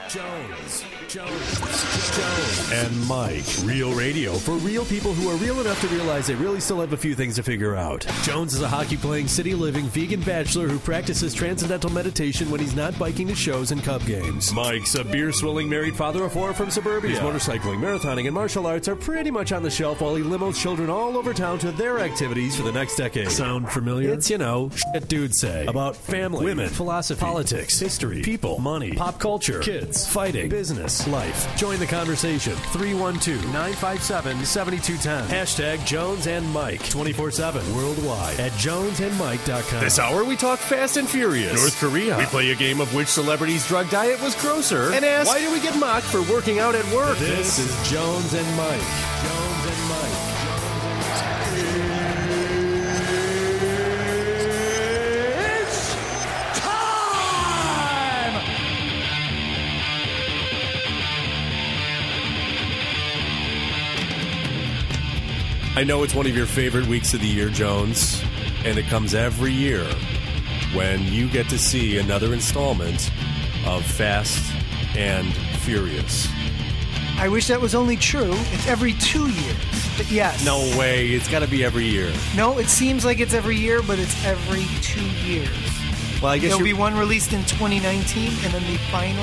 Jones and Mike. Real radio for real people who are real enough to realize they really still have a few things to figure out. Jones is a hockey-playing, city-living, vegan bachelor who practices transcendental meditation when he's not biking to shows and Cub games. Mike's a beer-swilling married father of four from suburbia. Motorcycling, marathoning, and martial arts are pretty much on the shelf while he limos children all over town to their activities for the next decade. Sound familiar? It's, shit dudes say about family, women, philosophy, politics, history, people, money, pop culture, kids, fighting, business, life. Join the conversation. 312-957-7210. Hashtag Jones and Mike. 24/7 worldwide at jonesandmike.com. This hour we talk Fast and Furious. North Korea. We play a game of which celebrity's drug diet was grosser and ask, why do we get mocked for working out at work? This is Jones and Mike. Jones and Mike. I know it's one of your favorite weeks of the year, Jones, and it comes every year when you get to see another installment of Fast and Furious. I wish that was only true. It's every 2 years, but yes. No way. It's got to be every year. No, it seems like it's every year, but it's every 2 years. Well, I guess there'll be one released in 2019, and then the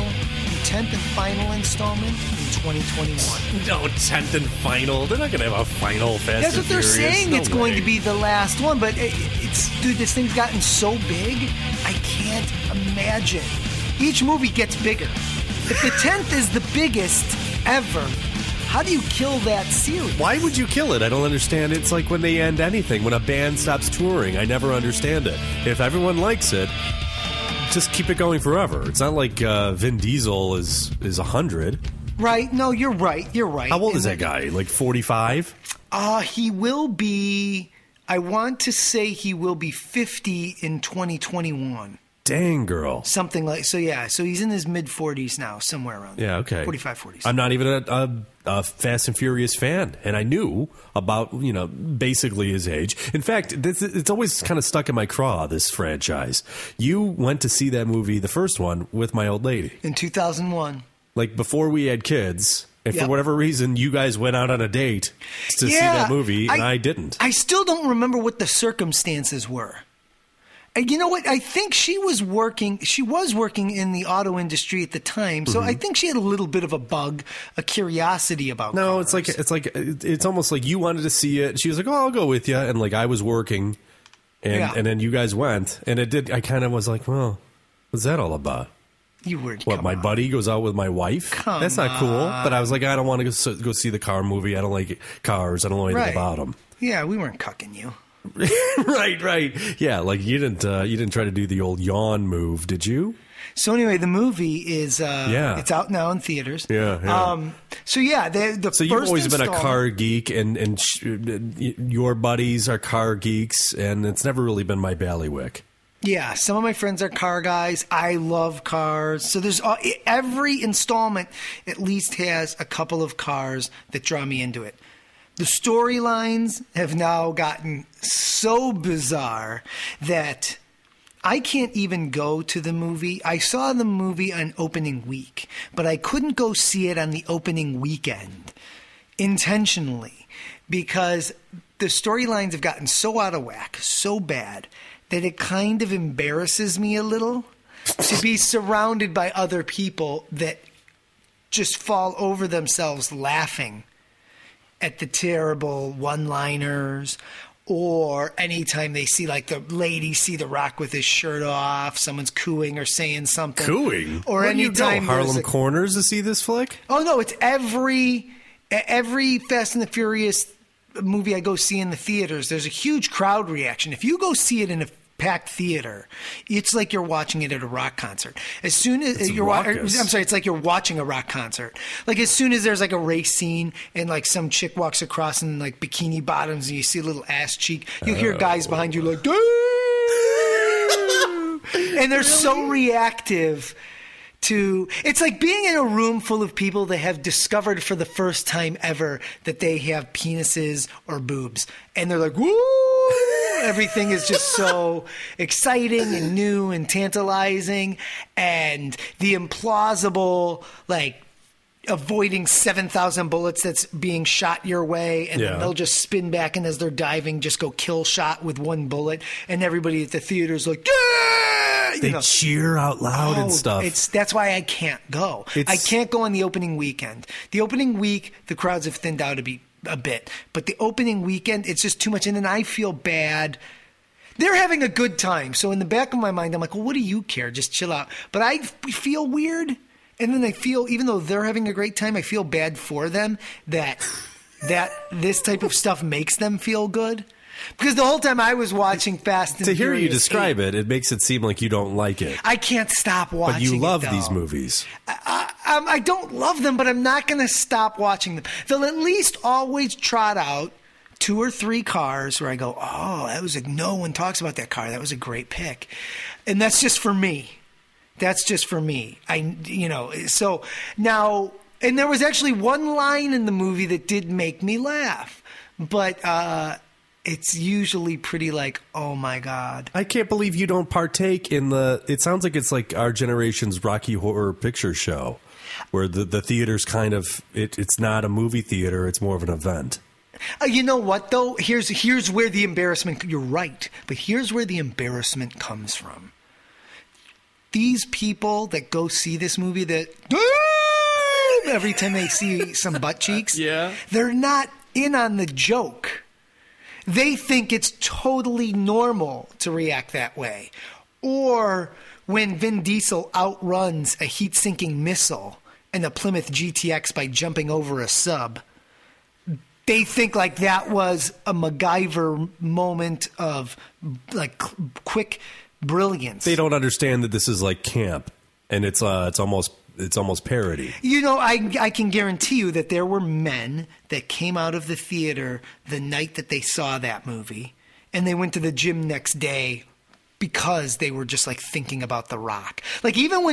10th and final installment in 2021. No, 10th and final. They're not going to have a final Fast That's and what they're Furious. saying. No it's way. going to be the last one, but dude, this thing's gotten so big, I can't imagine. Each movie gets bigger. If the 10th is the biggest ever, how do you kill that series? Why would you kill it? I don't understand. It's like when they end anything, when a band stops touring. I never understand it. If everyone likes it, just keep it going forever. It's not like Vin Diesel is 100. Right. No, you're right. You're right. How old is that guy? Like 45? He will be, I want to say he will be 50 in 2021. Dang, girl. Something like, so he's in his mid-40s now, somewhere around there. Yeah, okay. 45, 40s. I'm not even a Fast and Furious fan, and I knew about, basically his age. In fact, it's always kind of stuck in my craw, this franchise. You went to see that movie, the first one, with my old lady. In 2001. Like, before we had kids, and Yep. for whatever reason, you guys went out on a date to see that movie, and I didn't. I still don't remember what the circumstances were. And you know what? I think she was working in the auto industry at the time, so I think she had a little bit of a bug, a curiosity about cars. It's almost like you wanted to see it. She was like, "Oh, I'll go with you," and like I was working, and then you guys went, and it did. I kind of was like, "Well, what's that all about?" You were my buddy goes out with my wife. That's not cool. But I was like, I don't want to go see the car movie. I don't like cars. I don't know anything about them. Yeah, we weren't cucking you. Right. Yeah, like you didn't try to do the old yawn move, did you? So anyway, the movie is it's out now in theaters. Yeah. So you've always been a car geek, and your buddies are car geeks, and it's never really been my bailiwick. Yeah, some of my friends are car guys. I love cars. So there's every installment at least has a couple of cars that draw me into it. The storylines have now gotten so bizarre that I can't even go to the movie. I saw the movie on opening week, but I couldn't go see it on the opening weekend intentionally because the storylines have gotten so out of whack, so bad, that it kind of embarrasses me a little to be surrounded by other people that just fall over themselves laughing at the terrible one-liners, or anytime they see, like, the lady see The Rock with his shirt off, someone's cooing or saying something. Cooing? Or Where anytime do you go, Harlem Corners to see this flick? Oh, no, it's every Fast and the Furious movie I go see in the theaters, there's a huge crowd reaction. If you go see it in a packed theater, it's like you're watching it at a rock concert. As soon as it's like you're watching a rock concert. Like as soon as there's like a race scene and like some chick walks across in like bikini bottoms and you see a little ass cheek, you'll hear guys behind you like, and they're so reactive to, it's like being in a room full of people that have discovered for the first time ever that they have penises or boobs, and they're like, woo. everything is just so exciting and new and tantalizing, and the implausible, like, avoiding 7,000 bullets that's being shot your way, and then they'll just spin back, and as they're diving, just go kill shot with one bullet, and everybody at the theater's like, yeah! They cheer out loud and stuff. That's why I can't go. I can't go on the opening weekend. The opening week, the crowds have thinned out a bit, but the opening weekend, it's just too much, and then I feel bad. They're having a good time, so in the back of my mind, I'm like, well, what do you care? Just chill out. But I feel weird. And then I feel, even though they're having a great time, I feel bad for them that this type of stuff makes them feel good. Because the whole time I was watching Fast and Furious, to hear you describe it makes it seem like you don't like it. I can't stop watching it. But you love these movies. I don't love them, but I'm not going to stop watching them. They'll at least always trot out 2 or 3 cars where I go, oh, no one talks about that car. That was a great pick. And that's just for me. That's just for me. So now, and there was actually one line in the movie that did make me laugh, but it's usually pretty like, oh my God. I can't believe you don't partake in it sounds like it's like our generation's Rocky Horror Picture Show, where the theater's kind of, it's not a movie theater, it's more of an event. You know what, though? Here's where the embarrassment, you're right, but here's where the embarrassment comes from. These people that go see this movie that every time they see some butt cheeks, they're not in on the joke. They think it's totally normal to react that way. Or when Vin Diesel outruns a heat-sinking missile in a Plymouth GTX by jumping over a sub, they think like that was a MacGyver moment of like quick brilliance. They don't understand that this is like camp, and it's almost parody. You know, I can guarantee you that there were men that came out of the theater the night that they saw that movie, and they went to the gym next day because they were just like thinking about The Rock. Like even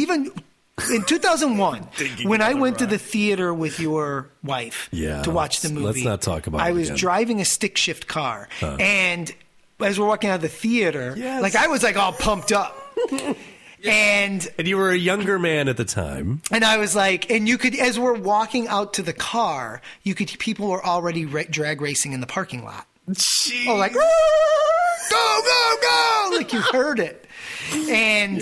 in 2001, when I went to the theater with your wife to watch the movie, let's not talk about it. I was driving a stick shift car, and as we're walking out of the theater, like I was like all pumped up. And you were a younger man at the time. And I was like, and you could, as we're walking out to the car, people were already drag racing in the parking lot. Jeez. Oh, like, go, go, go! Like you heard it. And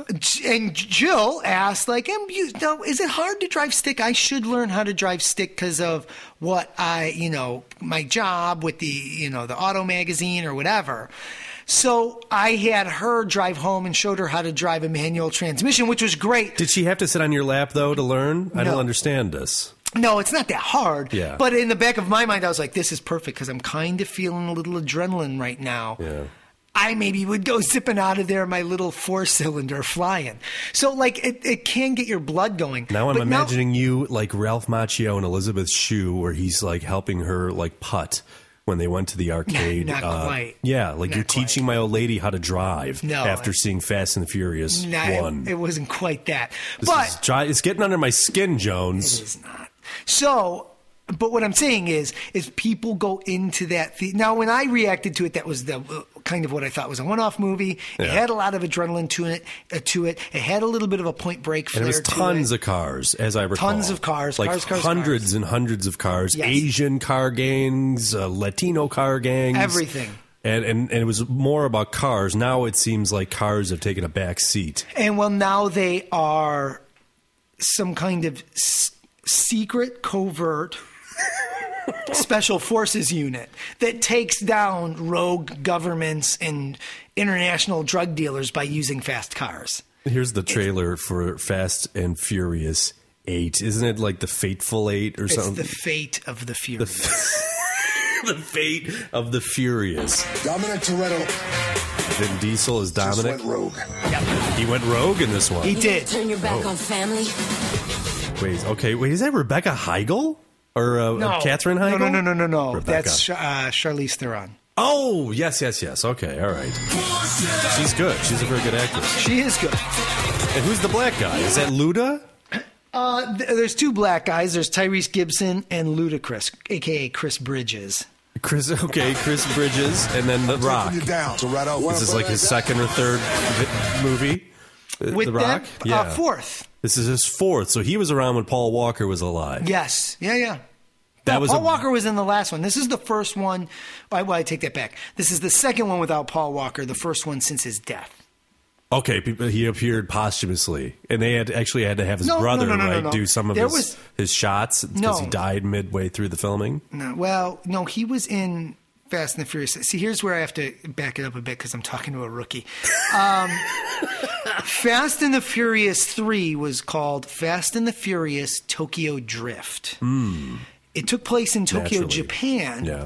Jill asked, like, is it hard to drive stick? I should learn how to drive stick because of what my job with the auto magazine or whatever. So I had her drive home and showed her how to drive a manual transmission, which was great. Did she have to sit on your lap, though, to learn? I don't understand this. No, it's not that hard. Yeah. But in the back of my mind, I was like, this is perfect because I'm kind of feeling a little adrenaline right now. Yeah. I maybe would go zipping out of there, my little 4-cylinder flying. So, like, it can get your blood going. Now I'm imagining you like Ralph Macchio and Elizabeth Shue, where he's like helping her like putt when they went to the arcade. Not quite. Yeah, like not you're teaching my old lady how to drive after seeing Fast and the Furious 1. It wasn't quite that. It's getting under my skin, Jones. It is not. So... But what I'm saying is people go into that. Now, when I reacted to it, that was the kind of what I thought was a one-off movie. It had a lot of adrenaline to it. It had a little bit of a Point Break flair. And it was tons of cars, as I recall. Tons of cars. Like hundreds and hundreds of cars. Yes. Asian car gangs, Latino car gangs. Everything. And it was more about cars. Now it seems like cars have taken a back seat. And well, now they are some kind of secret, covert special forces unit that takes down rogue governments and international drug dealers by using fast cars. Here's the trailer for Fast and Furious 8. Isn't it like the Fateful 8 or something? It's the fate of the Furious. The fate of the Furious. Dominic Toretto. Vin Diesel is Dominic. Just went rogue. Yep. He went rogue in this one. He did. Turn your back on family. Wait, is that Rebecca Heigl? Or Katherine Heigl? No. Rebecca. That's Charlize Theron. Oh, yes. Okay, all right. She's good. She's a very good actress. She is good. And who's the black guy? Is that Luda? There's 2 black guys. There's Tyrese Gibson and Ludacris, a.k.a. Chris Bridges. Chris Bridges, and then The Rock. You down. So right out. Is this like his second or third movie? With The Rock? them, fourth. This is his fourth, so he was around when Paul Walker was alive. Yes. Yeah. Paul Walker was in the last one. This is the first one. Well, I take that back. This is the second one without Paul Walker, the first one since his death. Okay, he appeared posthumously, and they had to have his brother do some of his shots because he died midway through the filming. No, he was in Fast and the Furious. See, here's where I have to back it up a bit because I'm talking to a rookie. Fast and the Furious 3 was called Fast and the Furious Tokyo Drift. It took place in Tokyo, Japan,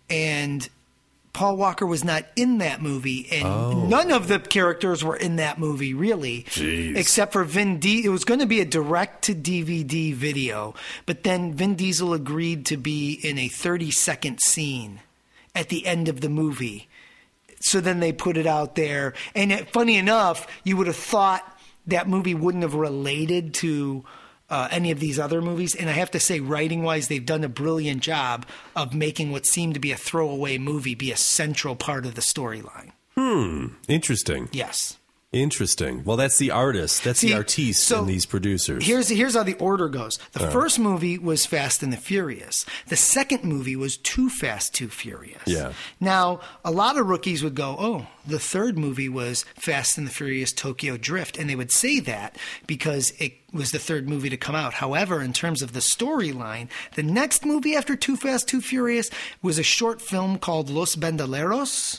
and Paul Walker was not in that movie, and none of the characters were in that movie, really, except for Vin Diesel. It was going to be a direct-to-DVD video, but then Vin Diesel agreed to be in a 30-second scene at the end of the movie. So then they put it out there, and funny enough, you would have thought that movie wouldn't have related to any of these other movies. And I have to say, writing-wise, they've done a brilliant job of making what seemed to be a throwaway movie be a central part of the storyline. Interesting. Yes. Interesting. Well, that's the artist. That's the artiste in these producers. Here's how the order goes. The first movie was Fast and the Furious. The second movie was Too Fast, Too Furious. Yeah. Now, a lot of rookies would go, the third movie was Fast and the Furious Tokyo Drift. And they would say that because it was the third movie to come out. However, in terms of the storyline, the next movie after Too Fast, Too Furious was a short film called Los Bandoleros.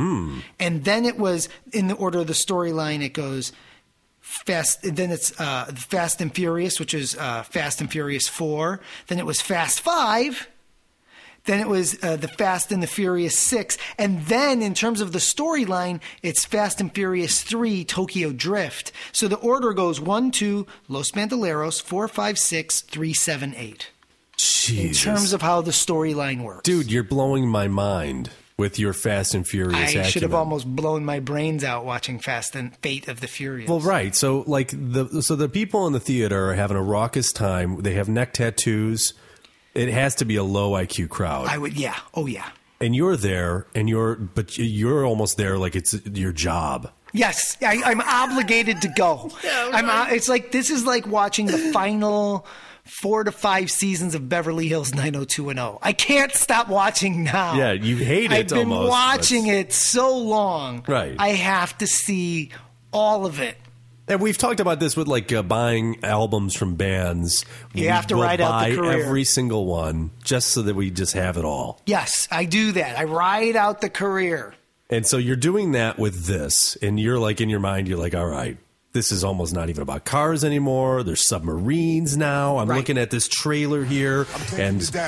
And then it was, in the order of the storyline, it goes Fast, then it's Fast and Furious, which is Fast and Furious 4. Then it was Fast 5. Then it was the Fast and the Furious 6. And then in terms of the storyline, it's Fast and Furious 3, Tokyo Drift. So the order goes 1, 2, Los Bandoleros, 4, 5, 6, 3, 7, 8. Jesus. In terms of how the storyline works. Dude, you're blowing my mind with your Fast and Furious I should have almost blown my brains out watching Fast and Fate of the Furious. Well, right. So the people in the theater are having a raucous time. They have neck tattoos. It has to be a low IQ crowd. Yeah. Oh, yeah. And you're there, but you're almost there like it's your job. Yes, I'm obligated to go. Yeah, right. It's like this is like watching the final 4 to 5 seasons of Beverly Hills 90210. I can't stop watching now. Yeah, you hate it. I've been watching it so long. Right. I have to see all of it. And we've talked about this with buying albums from bands. You have to ride out the career. Every single one just so that we just have it all. Yes, I do that. I ride out the career. And so you're doing that with this, and you're like, in your mind, you're like, all right, this is almost not even about cars anymore. There's submarines now. I'm looking at this trailer here, and it's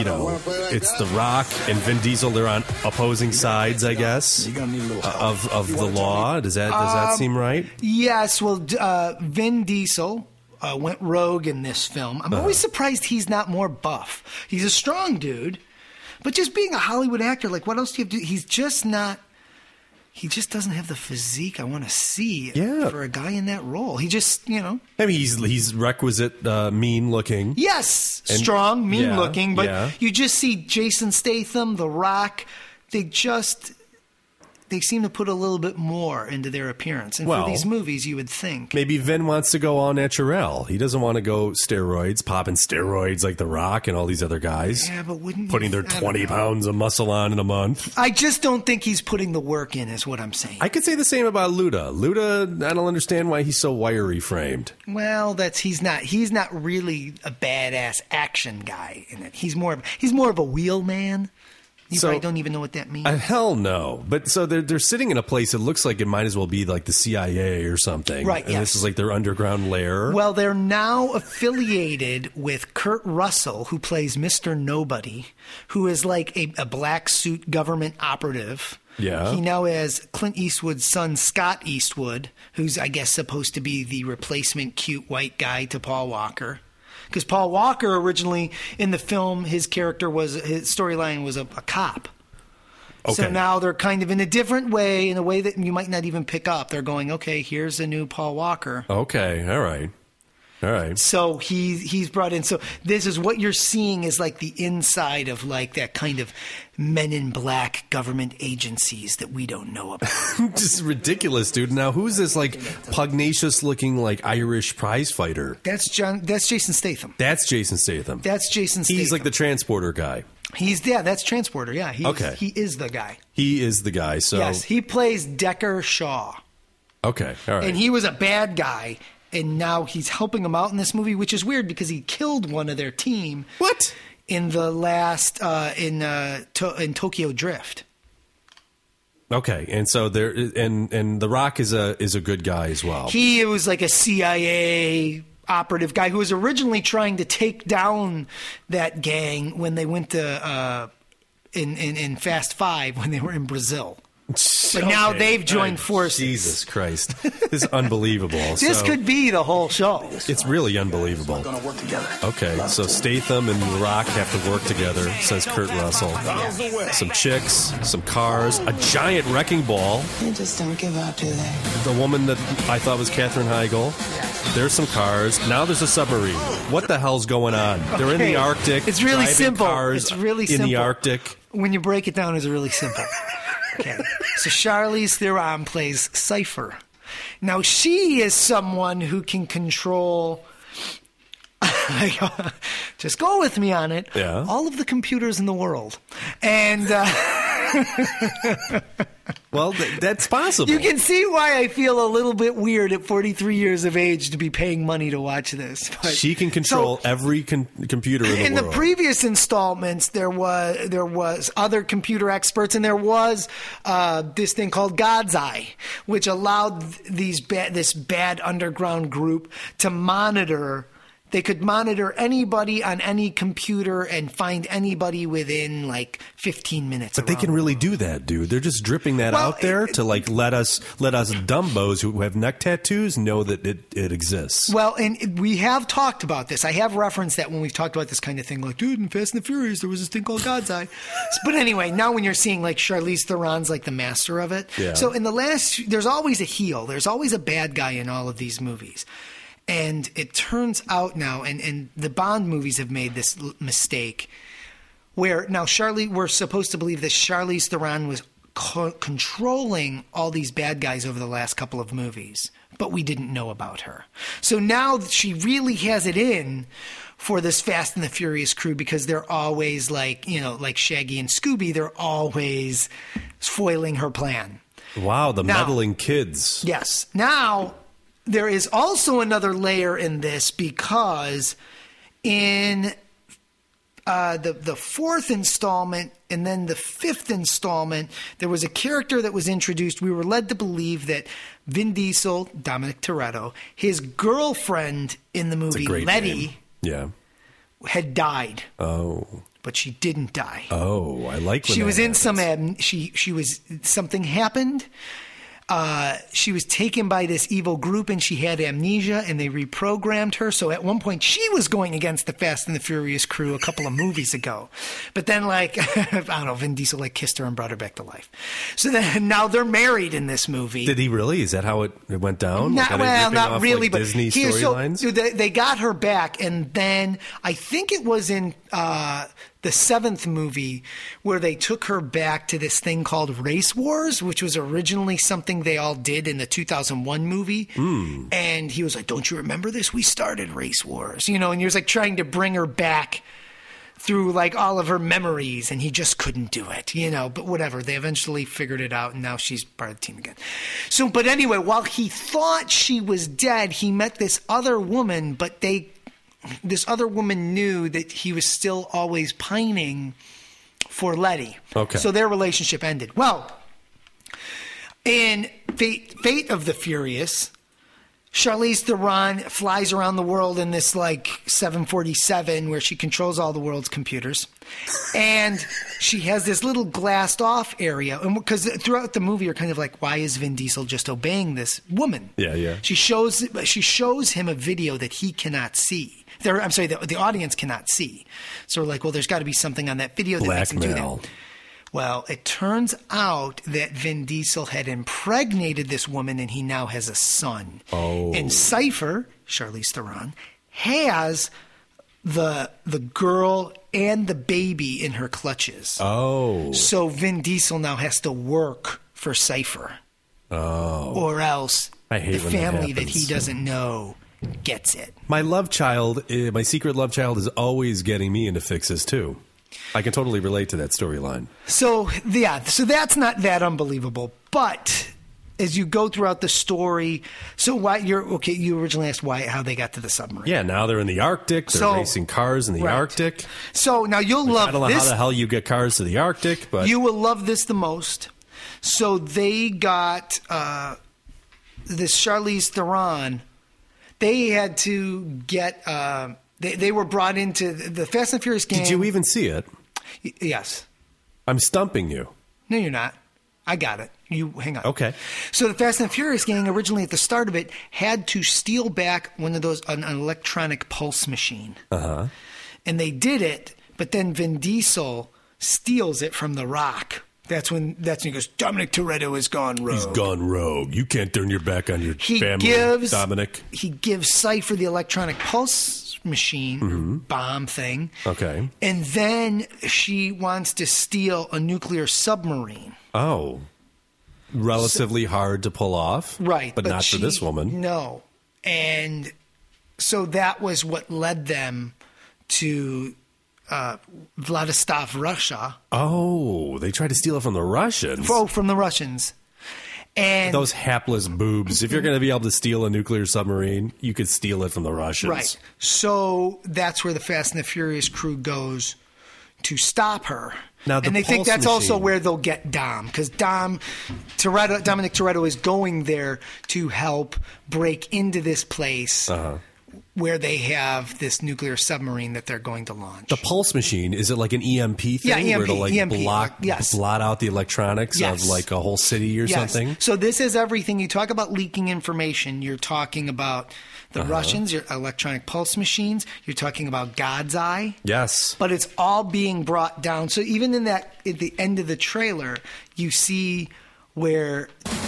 The Rock and Vin Diesel. They're on opposing sides, I guess, of the law. Does that seem right? Yes. Well, Vin Diesel went rogue in this film. I'm always surprised he's not more buff. He's a strong dude, but just being a Hollywood actor, like what else do you have to do? He's just not. He just doesn't have the physique I want to see for a guy in that role. He just, I mean, he's requisite mean looking. Yes, strong, mean looking. But you just see Jason Statham, The Rock. They seem to put a little bit more into their appearance. And for these movies, you would think. Maybe Vin wants to go all natural. He doesn't want to go popping steroids like The Rock and all these other guys. Yeah, but putting their 20 pounds of muscle on in a month. I just don't think he's putting the work in, is what I'm saying. I could say the same about Luda. Luda, I don't understand why he's so wiry framed. Well, he's not really a badass action guy in it. He's more of a wheel man. You probably don't even know what that means. Hell no. But so they're sitting in a place that looks like it might as well be like the CIA or something. Right, and this is like their underground lair. Well, they're now affiliated with Kurt Russell, who plays Mr. Nobody, who is like a black suit government operative. Yeah. He now has Clint Eastwood's son, Scott Eastwood, who's, I guess, supposed to be the replacement cute white guy to Paul Walker. Because Paul Walker originally in the film, his storyline was a cop. Okay. So now they're kind of in a different way, in a way that you might not even pick up. They're going, okay, here's a new Paul Walker. Okay, all right. All right. So he's brought in. So this is what you're seeing is like the inside of like that kind of Men in Black government agencies that we don't know about. Just ridiculous, dude. Now, who's this like pugnacious looking like Irish prize fighter? That's Jason Statham. That's Jason Statham. That's Jason Statham. He's like the transporter guy. That's Transporter. Yeah. Okay. He is the guy. He is the guy. So yes, he plays Decker Shaw. Okay. All right. And he was a bad guy. And now he's helping them out in this movie, which is weird because he killed one of their team. What? In the last in Tokyo Drift. Okay, and so there and The Rock is a good guy as well. He was like a CIA operative guy who was originally trying to take down that gang when they went to in Fast Five when they were in Brazil. But now they've joined forces. Jesus Christ. This is unbelievable. This could be the whole show. It's really unbelievable. Okay, so Statham and The Rock have to work together, says Kurt Russell. Some chicks, some cars, a giant wrecking ball. They just don't give up, do they? The woman that I thought was Katherine Heigl. There's some cars. Now there's a submarine. What the hell's going on? They're in the Arctic. It's really driving simple. Cars It's really simple. in the Arctic. When you break it down, it's really simple. Okay. So Charlize Theron plays Cypher. Now she is someone who can control. Just go with me on it. Yeah. All of the computers in the world, and well, that's possible. you can see why I feel a little bit weird at 43 years of age to be paying money to watch this. But, she can control every computer in the world. In the previous installments, there was other computer experts, and there was this thing called God's Eye, which allowed this bad underground group to monitor. They could monitor anybody on any computer and find anybody within like 15 minutes. But they can really do that, dude. They're just dripping that out there to like let us dumbos who have neck tattoos know that it exists. Well, and we have talked about this. I have referenced that when we've talked about this kind of thing. Like, dude, in Fast and the Furious, there was this thing called God's Eye. But anyway, now when you're seeing like Charlize Theron's like the master of it. Yeah. So in there's always a heel. There's always a bad guy in all of these movies. And it turns out now, and the Bond movies have made this mistake, where now we're supposed to believe that Charlize Theron was controlling all these bad guys over the last couple of movies, but we didn't know about her. So now she really has it in for this Fast and the Furious crew because they're always like Shaggy and Scooby, they're always foiling her plan. Wow, meddling kids. Yes. Now, there is also another layer in this because in the fourth installment and then the fifth installment, there was a character that was introduced. We were led to believe that Vin Diesel, Dominic Toretto, his girlfriend in the movie, Letty, had died. Oh. But she didn't die. Oh, I like when she was in happens. something happened. She was taken by this evil group and she had amnesia and they reprogrammed her. So at one point she was going against the Fast and the Furious crew a couple of movies ago. But then I don't know, Vin Diesel kissed her and brought her back to life. So then now they're married in this movie. Did he really? Is that how it went down? Not really, but Disney storylines? So they got her back, and then I think it was in the seventh movie where they took her back to this thing called Race Wars, which was originally something they all did in the 2001 movie. And he was like, don't you remember this? We started Race Wars, and he was like trying to bring her back through like all of her memories, and he just couldn't do it, but whatever. They eventually figured it out, and now she's part of the team again. So, but anyway, while he thought she was dead, he met this other woman, but this other woman knew that he was still always pining for Letty. Okay. So their relationship ended. Well, in Fate of the Furious, Charlize Theron flies around the world in this like 747 where she controls all the world's computers. And she has this little glassed off area. And because throughout the movie you're kind of like, why is Vin Diesel just obeying this woman? Yeah. She shows him a video that he cannot see. The audience cannot see. So we're like, well, there's got to be something on that video that makes him do that. Well, it turns out that Vin Diesel had impregnated this woman and he now has a son. Oh. And Cypher, Charlize Theron, has the girl and the baby in her clutches. Oh. So Vin Diesel now has to work for Cypher. Oh. Or else I hate the when that family that he happens. doesn't know gets it. My love child, my secret love child is always getting me into fixes, too. I can totally relate to that storyline. So that's not that unbelievable. But as you go throughout the story, so why you originally asked how they got to the submarine. Yeah, now they're in the Arctic. They're racing cars in the right. Arctic. So now you'll love I don't know this. how the hell you get cars to the Arctic, but You will love this the most. So they got this Charlize Theron. They had to get. They were brought into the Fast and Furious gang. did you even see it? Yes. I'm stumping you. No, you're not. I got it. You hang on. Okay. So the Fast and Furious gang originally at the start of it had to steal back one of those an electronic pulse machine. Uh-huh. And they did it, but then Vin Diesel steals it from The Rock. That's when he goes, Dominic Toretto has gone rogue. He's gone rogue. You can't turn your back on your family, Dominic. He gives Cypher the electronic pulse machine bomb thing. Okay. And then she wants to steal a nuclear submarine. Oh. Relatively hard to pull off. Right. But not for this woman. No. And so that was what led them to Vladivostok, Russia. Oh, they tried to steal it from the Russians. Oh, from the Russians. And those hapless boobs. If you're going to be able to steal a nuclear submarine, you could steal it from the Russians. Right. So that's where the Fast and the Furious crew goes to stop her. Now, and they think that's also where they'll get Dom, because Dominic Toretto is going there to help break into this place where they have this nuclear submarine that they're going to launch. The pulse machine, is it like an EMP thing? Yeah, EMP, where it'll like EMP, blot out the electronics Yes. of like a whole city or something? So this is everything. You talk about leaking information. You're talking about the Russians, your electronic pulse machines. You're talking about God's Eye. Yes. But it's all being brought down. So even in that, at the end of the trailer, you see where.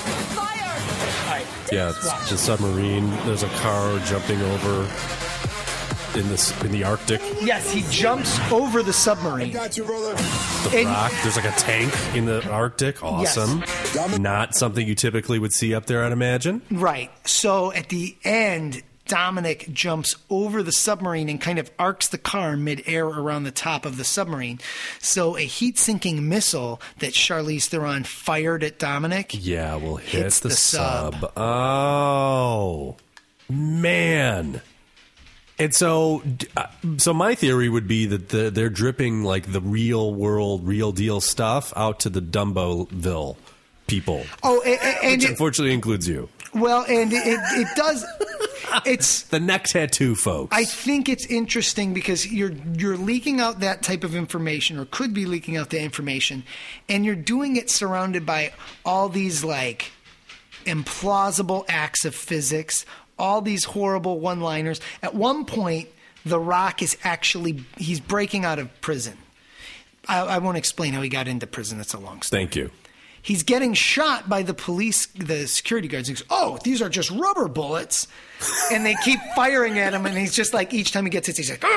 Yeah, it's the submarine. There's a car jumping over in the Arctic. Yes, he jumps over the submarine. Got you, brother. The Rock. There's like a tank in the Arctic. Awesome. Yes. Not something you typically would see up there, I'd imagine. Right. So at the end, Dominic jumps over the submarine and kind of arcs the car midair around the top of the submarine. So a heat-sinking missile that Charlize Theron fired at Dominic. Yeah, will hit hits the the sub. sub. Oh, man. And so my theory would be that they're dripping like the real world, real deal stuff out to the Dumboville people. Oh, and which unfortunately includes you. Well, and it does. It's the neck tattoo folks. I think it's interesting because you're leaking out that type of information, or could be leaking out the information, and you're doing it surrounded by all these like implausible acts of physics, all these horrible one-liners. At one point, The Rock is he's breaking out of prison. I won't explain how he got into prison. That's a long story. Thank you. He's getting shot by the police, the security guards. He goes, "Oh, these are just rubber bullets." And they keep firing at him, and he's just like, each time he gets hit, he's like,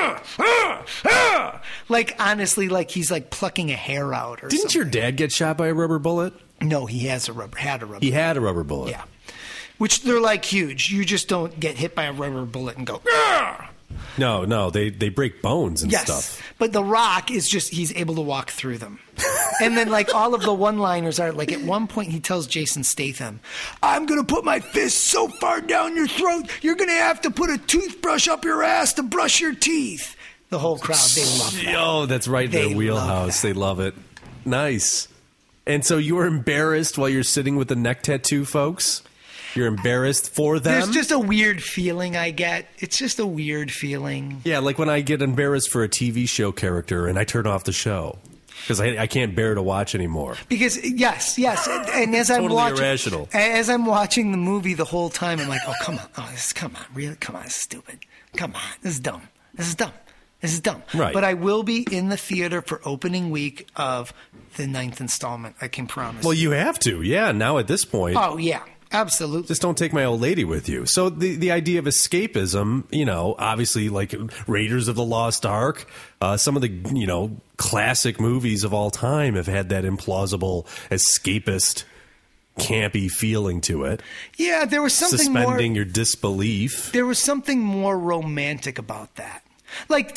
like, honestly, like he's like plucking a hair out or Didn't something. your dad get shot by a rubber bullet? No, he had a rubber He had a rubber bullet. Yeah. Which they're like huge. You just don't get hit by a rubber bullet and go, "Argh!" No, they break bones and Yes. stuff. But The Rock is just, he's able to walk through them. And then, like, all of the one-liners are, like, at one point he tells Jason Statham, "I'm going to put my fist so far down your throat, you're going to have to put a toothbrush up your ass to brush your teeth." The whole crowd, they love that. Oh, that's right in They their love wheelhouse. that. They love it. Nice. And so you were embarrassed while you're sitting with the neck tattoo folks? You're embarrassed for them? There's just a weird feeling I get. It's just a weird feeling. Yeah, like when I get embarrassed for a TV show character and I turn off the show because I can't bear to watch anymore. Because yes, and as I'm Totally watching, irrational. as I'm watching the movie the whole time, I'm like, "Oh, come on, really, come on, this is stupid. Come on, this is dumb. This is dumb. Right. But I will be in the theater for opening week of the 9th installment. I can promise. Well, you have to. Yeah, now at this point. Oh, yeah. Absolutely. Just don't take my old lady with you. So the idea of escapism, obviously like Raiders of the Lost Ark, some of the, classic movies of all time have had that implausible, escapist, campy feeling to it. Yeah, there was something suspending your disbelief. There was something more romantic about that. Like,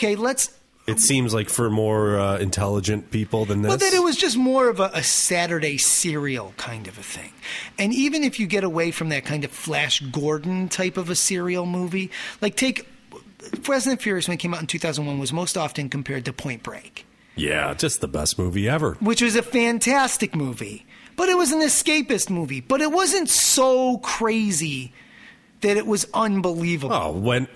It seems like for more intelligent people than this. Well, that it was just more of a Saturday serial kind of a thing. And even if you get away from that kind of Flash Gordon type of a serial movie, like take Fast and Furious when it came out in 2001 was most often compared to Point Break. Yeah, just the best movie ever. Which was a fantastic movie. But it was an escapist movie. But it wasn't so crazy that it was unbelievable. When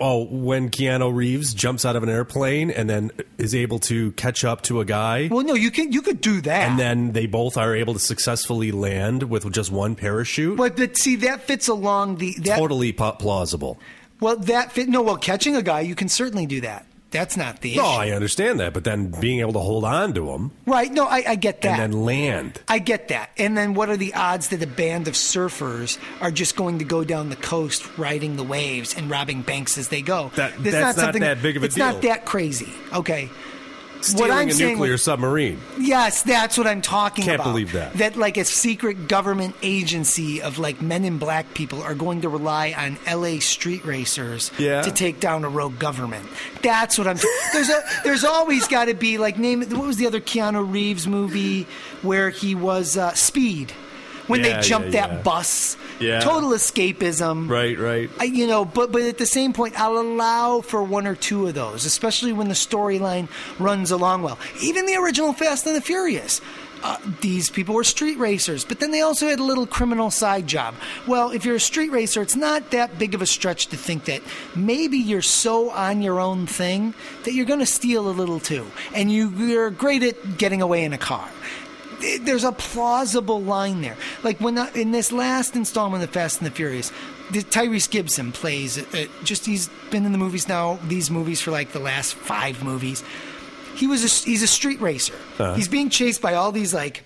Keanu Reeves jumps out of an airplane and then is able to catch up to a guy. Well, no, you could do that. And then they both are able to successfully land with just one parachute. But see, that fits along totally plausible. Well, catching a guy, you can certainly do that. That's not the issue. No, I understand that, but then being able to hold on to him. Right, no, I get that. And then land. I get that. And then what are the odds that a band of surfers are just going to go down the coast riding the waves and robbing banks as they go? That's not that big of a deal. It's not that crazy, okay? Stealing a nuclear submarine. Yes, that's what I'm talking about. Can't believe that. That like a secret government agency of like men in black people are going to rely on LA street racers to take down a rogue government. That's what I'm there's always got to be like what was the other Keanu Reeves movie where he was Speed? When they jumped that bus. Yeah. Total escapism. Right. But at the same point, I'll allow for one or two of those, especially when the storyline runs along well. Even the original Fast and the Furious. These people were street racers, but then they also had a little criminal side job. Well, if you're a street racer, it's not that big of a stretch to think that maybe you're so on your own thing that you're going to steal a little too. And you're great at getting away in a car. There's a plausible line there. Like in this last installment of Fast and the Furious, Tyrese Gibson plays, he's been in the movies now, these movies for like the last 5 movies. He's a street racer. He's being chased by all these like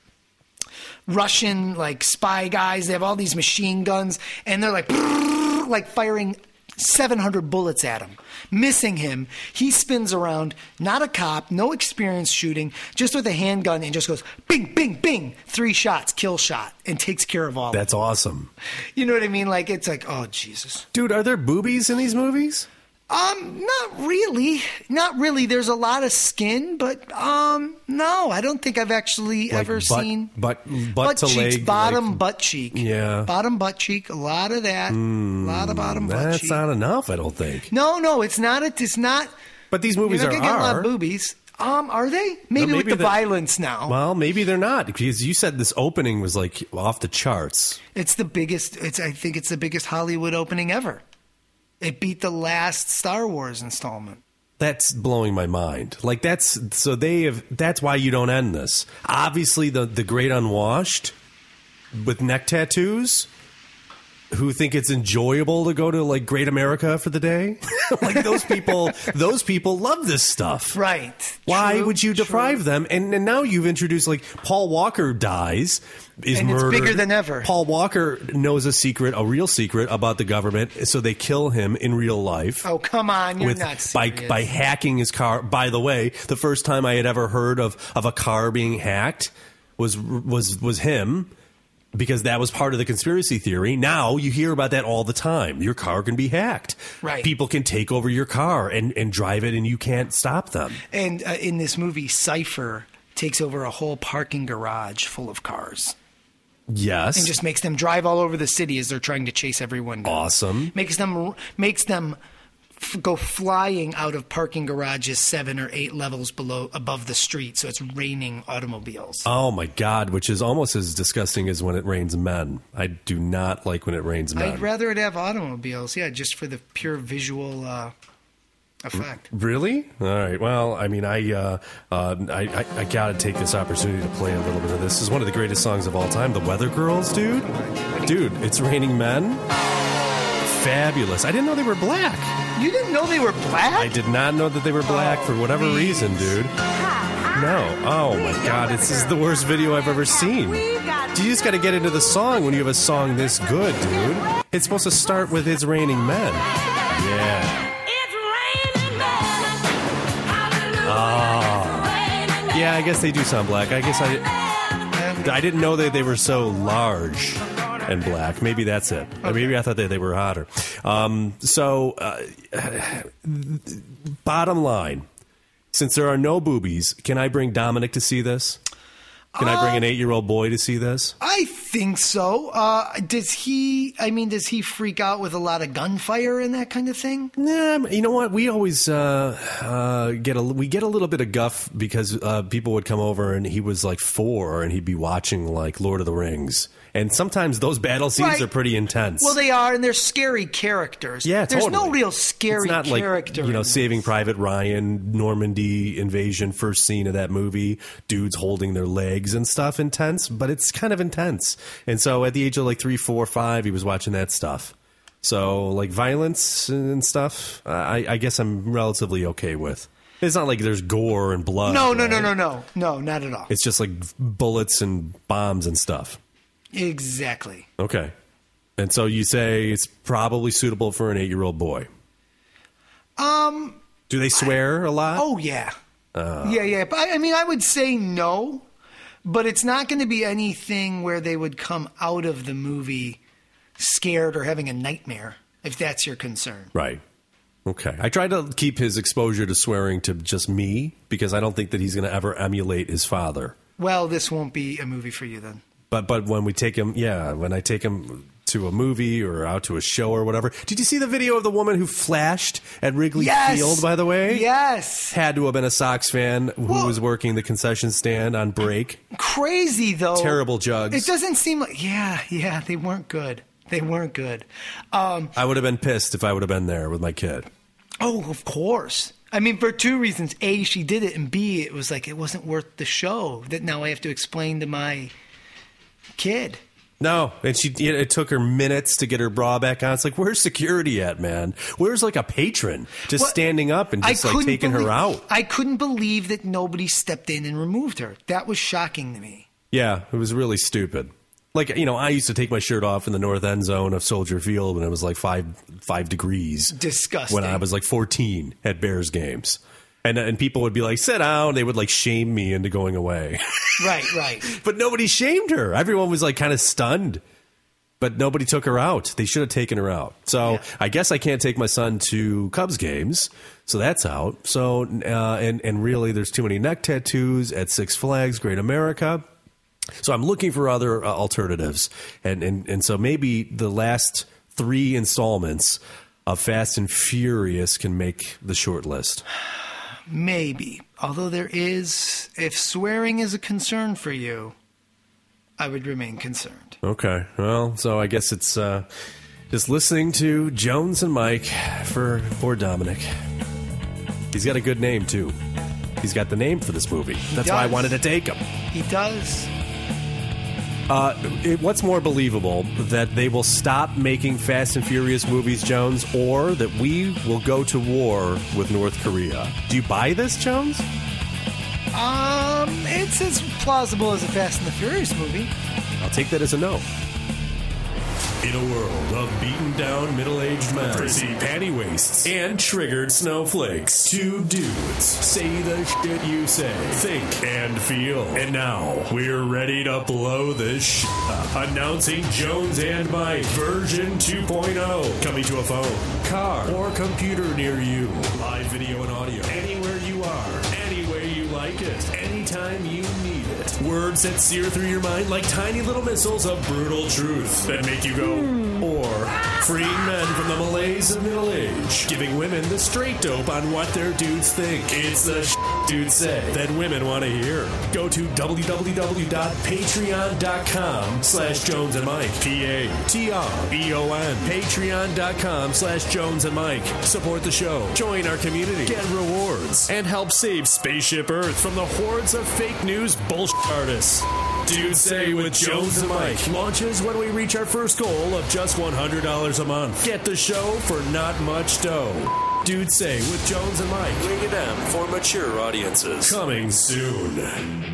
Russian like spy guys. They have all these machine guns and they're like firing 700 bullets at him, missing him. He spins around, not a cop, no experience shooting, just with a handgun and just goes bing, bing, bing, 3 shots, kill shot, and takes care of all. That's awesome. You know what I mean? Like, it's like, oh, Jesus. Dude, are there boobies in these movies? Not really. Not really. There's a lot of skin, but no, I don't think I've actually ever seen butt to cheeks, leg, bottom butt cheek. Yeah, bottom butt cheek. A lot of that. A lot of bottom butt cheek. That's not enough, I don't think. No, it's not. It's not. But these movies are. Get a lot of boobies. Are they? Maybe with the violence now. Well, maybe they're not, because you said this opening was like off the charts. It's the biggest. I think it's the biggest Hollywood opening ever. It beat the last Star Wars installment. That's blowing my mind. Like that's why you don't end this. Obviously the great unwashed with neck tattoos who think it's enjoyable to go to like Great America for the day. Like those people love this stuff. Right. Why would you deprive them? And now you've introduced like Paul Walker dies. Is murdered. It's bigger than ever. Paul Walker knows a real secret about the government, so they kill him in real life. Oh, come on, you're not serious. By hacking his car. By the way, the first time I had ever heard of a car being hacked was him, because that was part of the conspiracy theory. Now you hear about that all the time. Your car can be hacked. Right. People can take over your car and drive it, and you can't stop them. And in this movie, Cypher takes over a whole parking garage full of cars. Yes. And just makes them drive all over the city as they're trying to chase everyone down. Awesome. Makes them go flying out of parking garages 7 or 8 levels above the street, so it's raining automobiles. Oh my God, which is almost as disgusting as when it rains men. I do not like when it rains men. I'd rather it have automobiles, just for the pure visual effect. Really? All right. Well, I mean, I got to take this opportunity to play a little bit of this. This is one of the greatest songs of all time, The Weather Girls, dude. Dude, it's raining men. fabulous. I didn't know they were black. You didn't know they were black? I did not know that they were black for whatever reason, dude. No. Oh, my God. This is the worst video I've ever seen. You just got to get into the song when you have a song this good, dude. It's supposed to start with It's Raining Men. Yeah. Oh. Yeah, I guess they do sound black. I guess I didn't know that they were so large and black. Maybe that's it. Okay. Maybe I thought that they were hotter. Bottom line, since there are no boobies, can I bring Dominic to see this? Can I bring an 8-year-old boy to see this? I think so. Does he freak out with a lot of gunfire and that kind of thing? Nah, you know what? We always get a little bit of guff because people would come over and he was like 4 and he'd be watching like Lord of the Rings. And sometimes those battle scenes are pretty intense. Well, they are, and they're scary characters. Yeah, totally. There's no real scary character. Like, Saving Private Ryan, Normandy invasion, first scene of that movie, dudes holding their legs and stuff, intense, but it's kind of intense. And so at the age of like 3, 4, 5, he was watching that stuff. So like violence and stuff, I guess I'm relatively okay with. It's not like there's gore and blood. No, not at all. It's just like bullets and bombs and stuff. Exactly. Okay. And so you say it's probably suitable for an 8-year-old boy. Do they swear a lot? Oh, yeah. Yeah. But I would say no, but it's not going to be anything where they would come out of the movie scared or having a nightmare, if that's your concern. Right. Okay. I try to keep his exposure to swearing to just me because I don't think that he's going to ever emulate his father. Well, this won't be a movie for you then. But when we take him, when I take him to a movie or out to a show or whatever. Did you see the video of the woman who flashed at Wrigley Field, by the way? Yes. Had to have been a Sox fan who was working the concession stand on break. Crazy, though. Terrible jugs. It doesn't seem like... Yeah, they weren't good. They weren't good. I would have been pissed if I would have been there with my kid. Oh, of course. I mean, for 2 reasons. A, she did it, and B, it was like it wasn't worth the show that now I have to explain to my kid. No, and it took her minutes to get her bra back on. It's like, where's security at, man? Where's like a patron just standing up and just like taking her out? I couldn't believe that nobody stepped in and removed her. That was shocking to me. Yeah, it was really stupid. Like, I used to take my shirt off in the north end zone of Soldier Field when it was like 5 degrees. Disgusting. When I was like 14 at Bears games. And people would be like, sit down. They would like shame me into going away. Right. But nobody shamed her. Everyone was like kind of stunned. But nobody took her out. They should have taken her out. So I guess I can't take my son to Cubs games. So that's out. So and really there's too many neck tattoos at Six Flags Great America. So I'm looking for other alternatives. And so maybe the last 3 installments of Fast and Furious can make the short list. Maybe. Although if swearing is a concern for you, I would remain concerned. Okay. Well, so I guess it's just listening to Jones and Mike for poor Dominic. He's got a good name, too. He's got the name for this movie. That's why I wanted to take him. He does. What's more believable, that they will stop making Fast and Furious movies, Jones, or that we will go to war with North Korea? Do you buy this, Jones? It's as plausible as a Fast and the Furious movie. I'll take that as a no. In a world of beaten-down middle-aged men, prissy panty waists, and triggered snowflakes, 2 dudes say the shit you say, think, and feel. And now, we're ready to blow this shit up. Announcing Jones and Mike version 2.0. Coming to a phone, car, or computer near you. Live video and audio. Anywhere you are. Anywhere you like it. Anytime you need it. Words that sear through your mind like tiny little missiles of brutal truth that make you go, or freeing men from the malaise of middle age, giving women the straight dope on what their dudes think. It's the dudes say that women want to hear. Go to www.patreon.com/Jones and Mike. Patreon. Patreon.com/Jones and Mike. Support the show. Join our community. Get rewards. And help save Spaceship Earth from the hordes of fake news bullshit artists. Dude Say with Jones and Mike launches when we reach our first goal of just $100 a month. Get the show for not much dough. Dude Say with Jones and Mike. Rated M for mature audiences. Coming soon.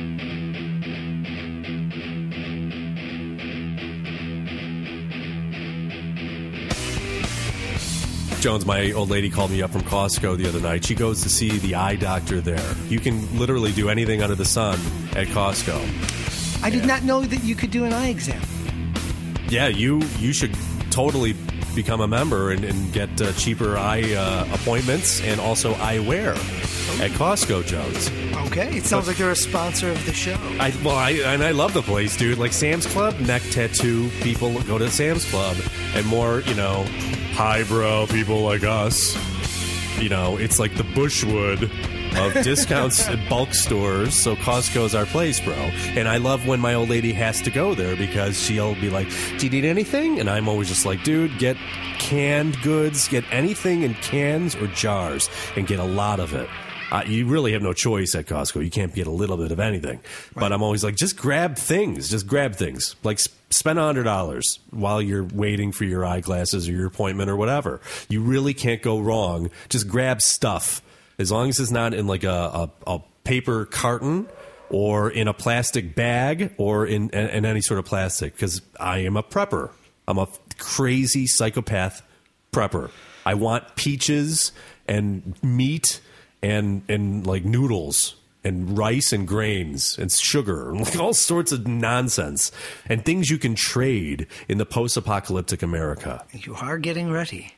Jones, my old lady called me up from Costco the other night. She goes to see the eye doctor there. You can literally do anything under the sun at Costco. I did not know that you could do an eye exam. Yeah, you should totally become a member and get cheaper eye appointments and also eyewear at Costco, Jones. Okay, it sounds like they're a sponsor of the show. I love the place, dude. Like Sam's Club, neck tattoo people go to Sam's Club, and more, highbrow people like us. It's like the Bushwood of discounts at bulk stores. So Costco's our place, bro. And I love when my old lady has to go there because she'll be like, "Do you need anything?" And I'm always just like, "Dude, get canned goods, get anything in cans or jars, and get a lot of it." You really have no choice at Costco. You can't get a little bit of anything. Right. But I'm always like, just grab things. Just grab things. Like spend $100 while you're waiting for your eyeglasses or your appointment or whatever. You really can't go wrong. Just grab stuff. As long as it's not in like a paper carton or in a plastic bag or in any sort of plastic. Because I am a prepper. I'm a crazy psychopath prepper. I want peaches and meat and like noodles and rice and grains and sugar and like all sorts of nonsense and things you can trade in the post-apocalyptic America. You are getting ready.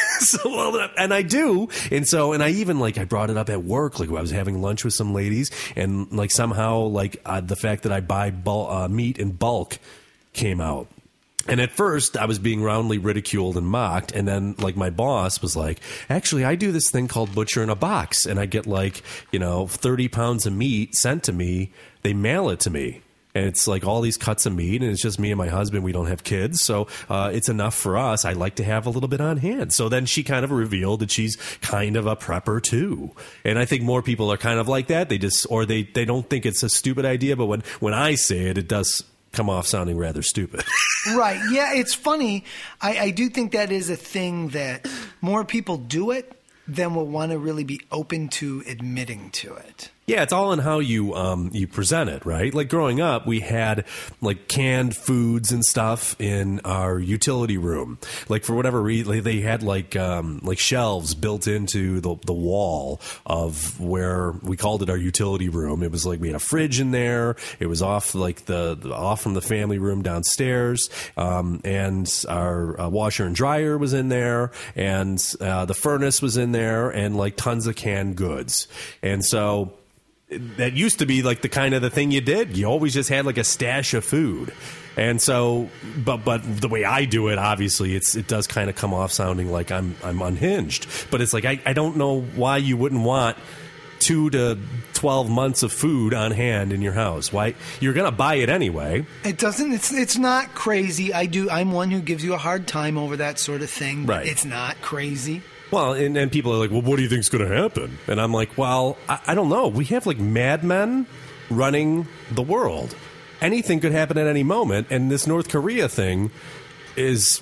And I do. And I even I brought it up at work. Like I was having lunch with some ladies and like somehow the fact that I buy meat in bulk came out. And at first, I was being roundly ridiculed and mocked. And then, my boss was like, actually, I do this thing called Butcher in a Box. And I get, 30 pounds of meat sent to me. They mail it to me. And it's all these cuts of meat. And it's just me and my husband. We don't have kids. So it's enough for us. I like to have a little bit on hand. So then she kind of revealed that she's kind of a prepper, too. And I think more people are kind of like that. They don't think it's a stupid idea. But when I say it, it does come off sounding rather stupid. Right. Yeah, it's funny. I do think that is a thing that more people do it than will want to really be open to admitting to it. Yeah, it's all in how you present it, right? Like growing up, we had canned foods and stuff in our utility room. Like for whatever reason, they had shelves built into the wall of where we called it our utility room. It was we had a fridge in there. It was off off from the family room downstairs, and our washer and dryer was in there, and the furnace was in there, and tons of canned goods, and so. That used to be the kind of the thing you did. You always just had a stash of food. And so, but the way I do it, obviously, it does kind of come off sounding like I'm unhinged. But it's I don't know why you wouldn't want 2 to 12 months of food on hand in your house. Why? You're going to buy it anyway. It doesn't. It's not crazy. I'm one who gives you a hard time over that sort of thing. But right. It's not crazy. Well, and people are like, well, what do you think's going to happen? And I'm like, well, I don't know. We have madmen running the world. Anything could happen at any moment. And this North Korea thing is,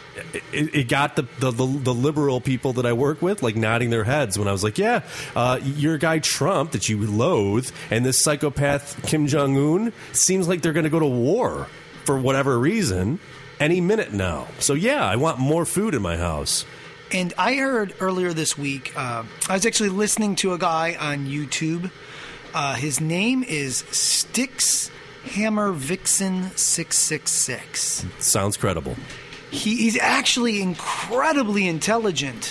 it got the liberal people that I work with nodding their heads when I was like, yeah, your guy Trump that you loathe and this psychopath Kim Jong-un seems like they're going to go to war for whatever reason any minute now. So, yeah, I want more food in my house. And I heard earlier this week, I was actually listening to a guy on YouTube. His name is Styx Hammer Vixen 666. Sounds credible. He's actually incredibly intelligent.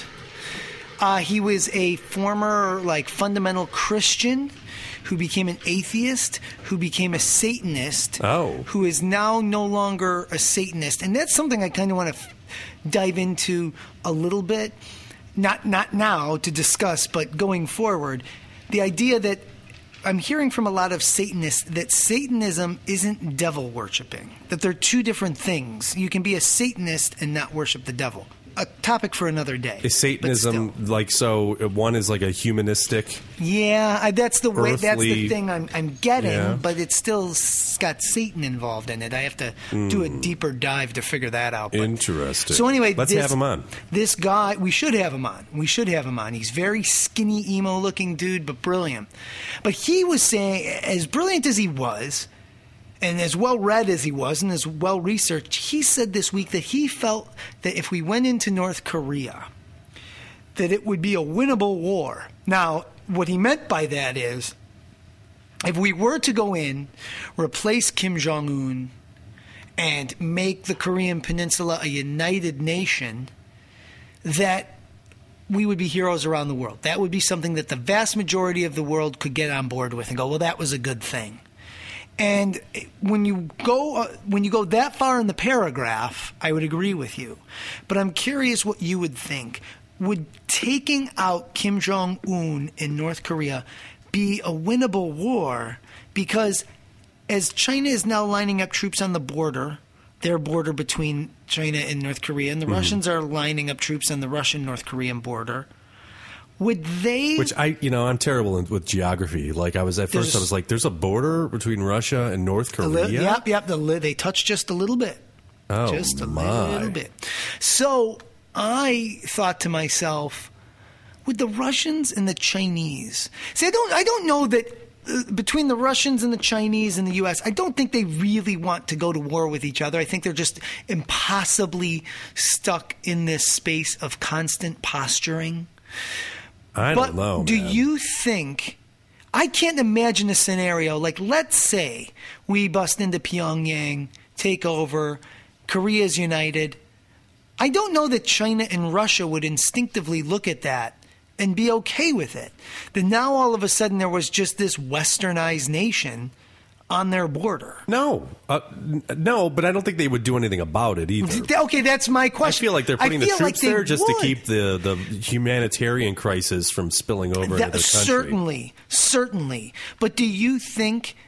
He was a former fundamental Christian who became an atheist, who became a Satanist, who is now no longer a Satanist. And that's something I kind of want to dive into a little bit, not now to discuss, but going forward. The idea that I'm hearing from a lot of Satanists that Satanism isn't devil worshiping, that they're two different things. You can be a Satanist and not worship the devil. a topic for another day. Is Satanism like so? One is like a humanistic. Yeah, that's the way. That's the Earthly- thing I'm getting, Yeah. but it's still got Satan involved in it. I have to do a deeper dive to figure that out. But- Interesting. So anyway, let's have him on. This guy, we should have him on. We should have him on. He's very skinny, emo-looking dude, but brilliant. But he was saying, as brilliant as he was, and as well-read as he was, and as well-researched, he said this week that he felt that if we went into North Korea, that it would be a winnable war. Now, what he meant by that is, if we were to go in, replace Kim Jong-un, and make the Korean Peninsula a united nation, that we would be heroes around the world. That would be something that the vast majority of the world could get on board with and go, well, that was a good thing. And when you go that far in the paragraph, I would agree with you. But I'm curious what you would think. Would taking out Kim Jong-un in North Korea be a winnable war? Because as China is now lining up troops on the border, their border between China and North Korea, and the Russians are lining up troops on the Russian-North Korean border, would they... Which I'm terrible with geography. Like I was at first, I was like, "There's a border between Russia and North Korea." Yep. They touch just a little bit. Oh, just a my. little bit. So I thought to myself, with the Russians and the Chinese, see, I don't know that between the Russians and the Chinese and the U.S., I don't think they really want to go to war with each other. I think they're just impossibly stuck in this space of constant posturing. I don't know. Do man. you think... I can't imagine a scenario like, let's say we bust into Pyongyang, take over, Korea's united. I don't know that China and Russia would instinctively look at that and be okay with it. That now all of a sudden there was just this westernized nation on their border. No, but I don't think they would do anything about it either. Okay, that's my I question. feel like they're putting the feel troops they there just would. to keep the humanitarian crisis from spilling over into their country. Certainly. But do you think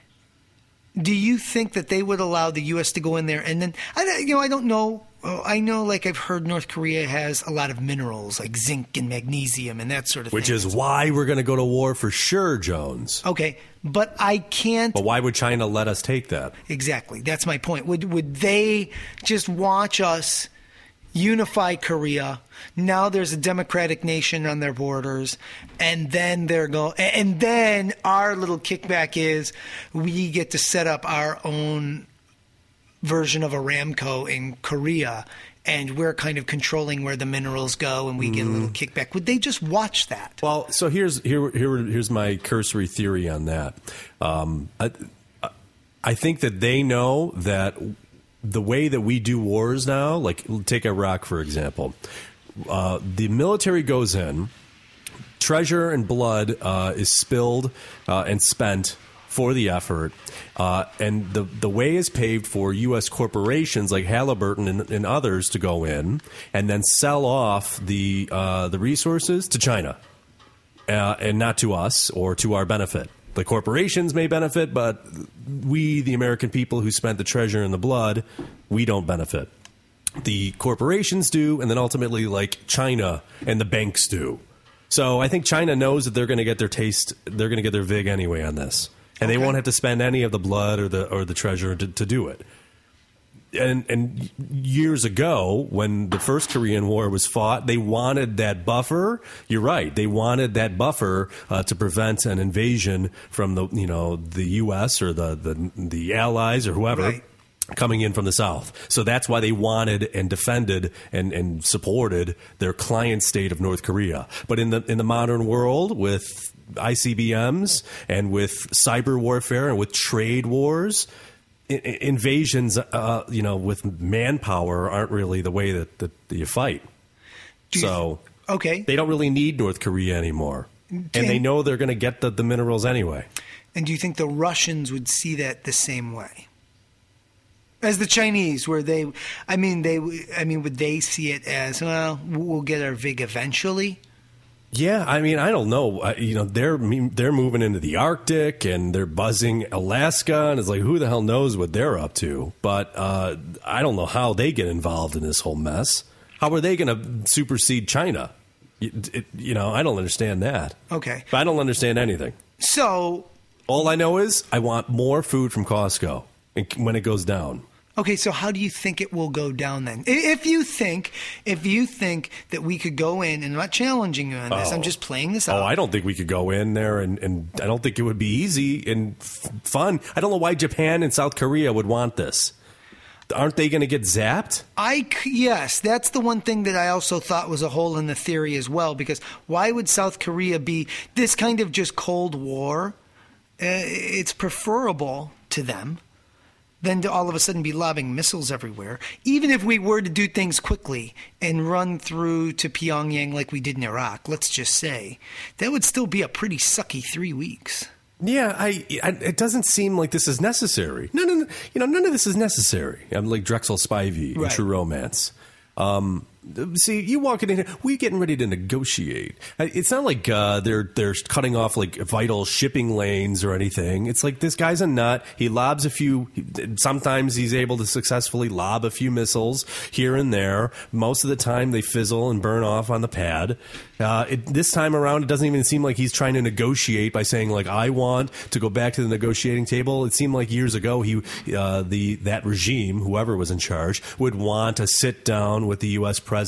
that they would allow the U.S. to go in there and then I don't know. I know, like I've heard North Korea has a lot of minerals like zinc and magnesium and that sort of thing. Which is why we're going to go to war for sure, Jones. Okay, but I can't. But why would China let us take that? Exactly. That's my point. Would they just watch us unify Korea? Now there's a democratic nation on their borders, and then and then our little kickback is we get to set up our own version of Aramco in Korea, and we're kind of controlling where the minerals go, and we get a little kickback. Would they just watch that? Well, so here's my cursory theory on that. I think that they know that the way that we do wars now, like take Iraq for example, the military goes in, treasure and blood is spilled and spent for the effort, and the way is paved for U.S. corporations like Halliburton and others to go in and then sell off the resources to China, and not to us or to our benefit. The corporations may benefit, but we, the American people who spent the treasure and the blood, we don't benefit. The corporations do, and then ultimately, like China and the banks do. So I think China knows that they're going to get their taste, they're going to get their vig anyway on this. And they won't have to spend any of the blood or the treasure to do it. And years ago, when the first Korean War was fought, they wanted that buffer. You're right. They wanted that buffer to prevent an invasion from the U.S. or the Allies or whoever. Right. Coming in from the South. So that's why they wanted and defended and supported their client state of North Korea. But in the modern world, with ICBMs and with cyber warfare and with trade wars, invasions, with manpower aren't really the way that you fight. Okay. They don't really need North Korea anymore. And they know they're going to get the minerals anyway. And do you think the Russians would see that the same way as the Chinese, where would they see it as, well, we'll get our vig eventually? Yeah, I mean, I don't know. They're moving into the Arctic and they're buzzing Alaska, and it's like, who the hell knows what they're up to? But I don't know how they get involved in this whole mess. How are they going to supersede China? I don't understand that. Okay. But I don't understand anything. So all I know is I want more food from Costco when it goes down. Okay, so how do you think it will go down then? If you think that we could go in, and I'm not challenging you on this, I'm just playing this out. Oh, I don't think we could go in there, and I don't think it would be easy and fun. I don't know why Japan and South Korea would want this. Aren't they going to get zapped? Yes, that's the one thing that I also thought was a hole in the theory as well, because why would South Korea be this kind of just Cold War? It's preferable to them than to all of a sudden be lobbing missiles everywhere. Even if we were to do things quickly and run through to Pyongyang like we did in Iraq, let's just say, that would still be a pretty sucky 3 weeks. Yeah, it doesn't seem like this is necessary. No, none of this is necessary. I'm like Drexel Spivey in True Romance. See, you walking in here, we're getting ready to negotiate. It's not like they're cutting off like vital shipping lanes or anything. It's like this guy's a nut. He lobs a few. Sometimes he's able to successfully lob a few missiles here and there. Most of the time they fizzle and burn off on the pad. This time around, it doesn't even seem like he's trying to negotiate by saying like, I want to go back to the negotiating table. It seemed like years ago that regime, whoever was in charge, would want to sit down with the U.S. president.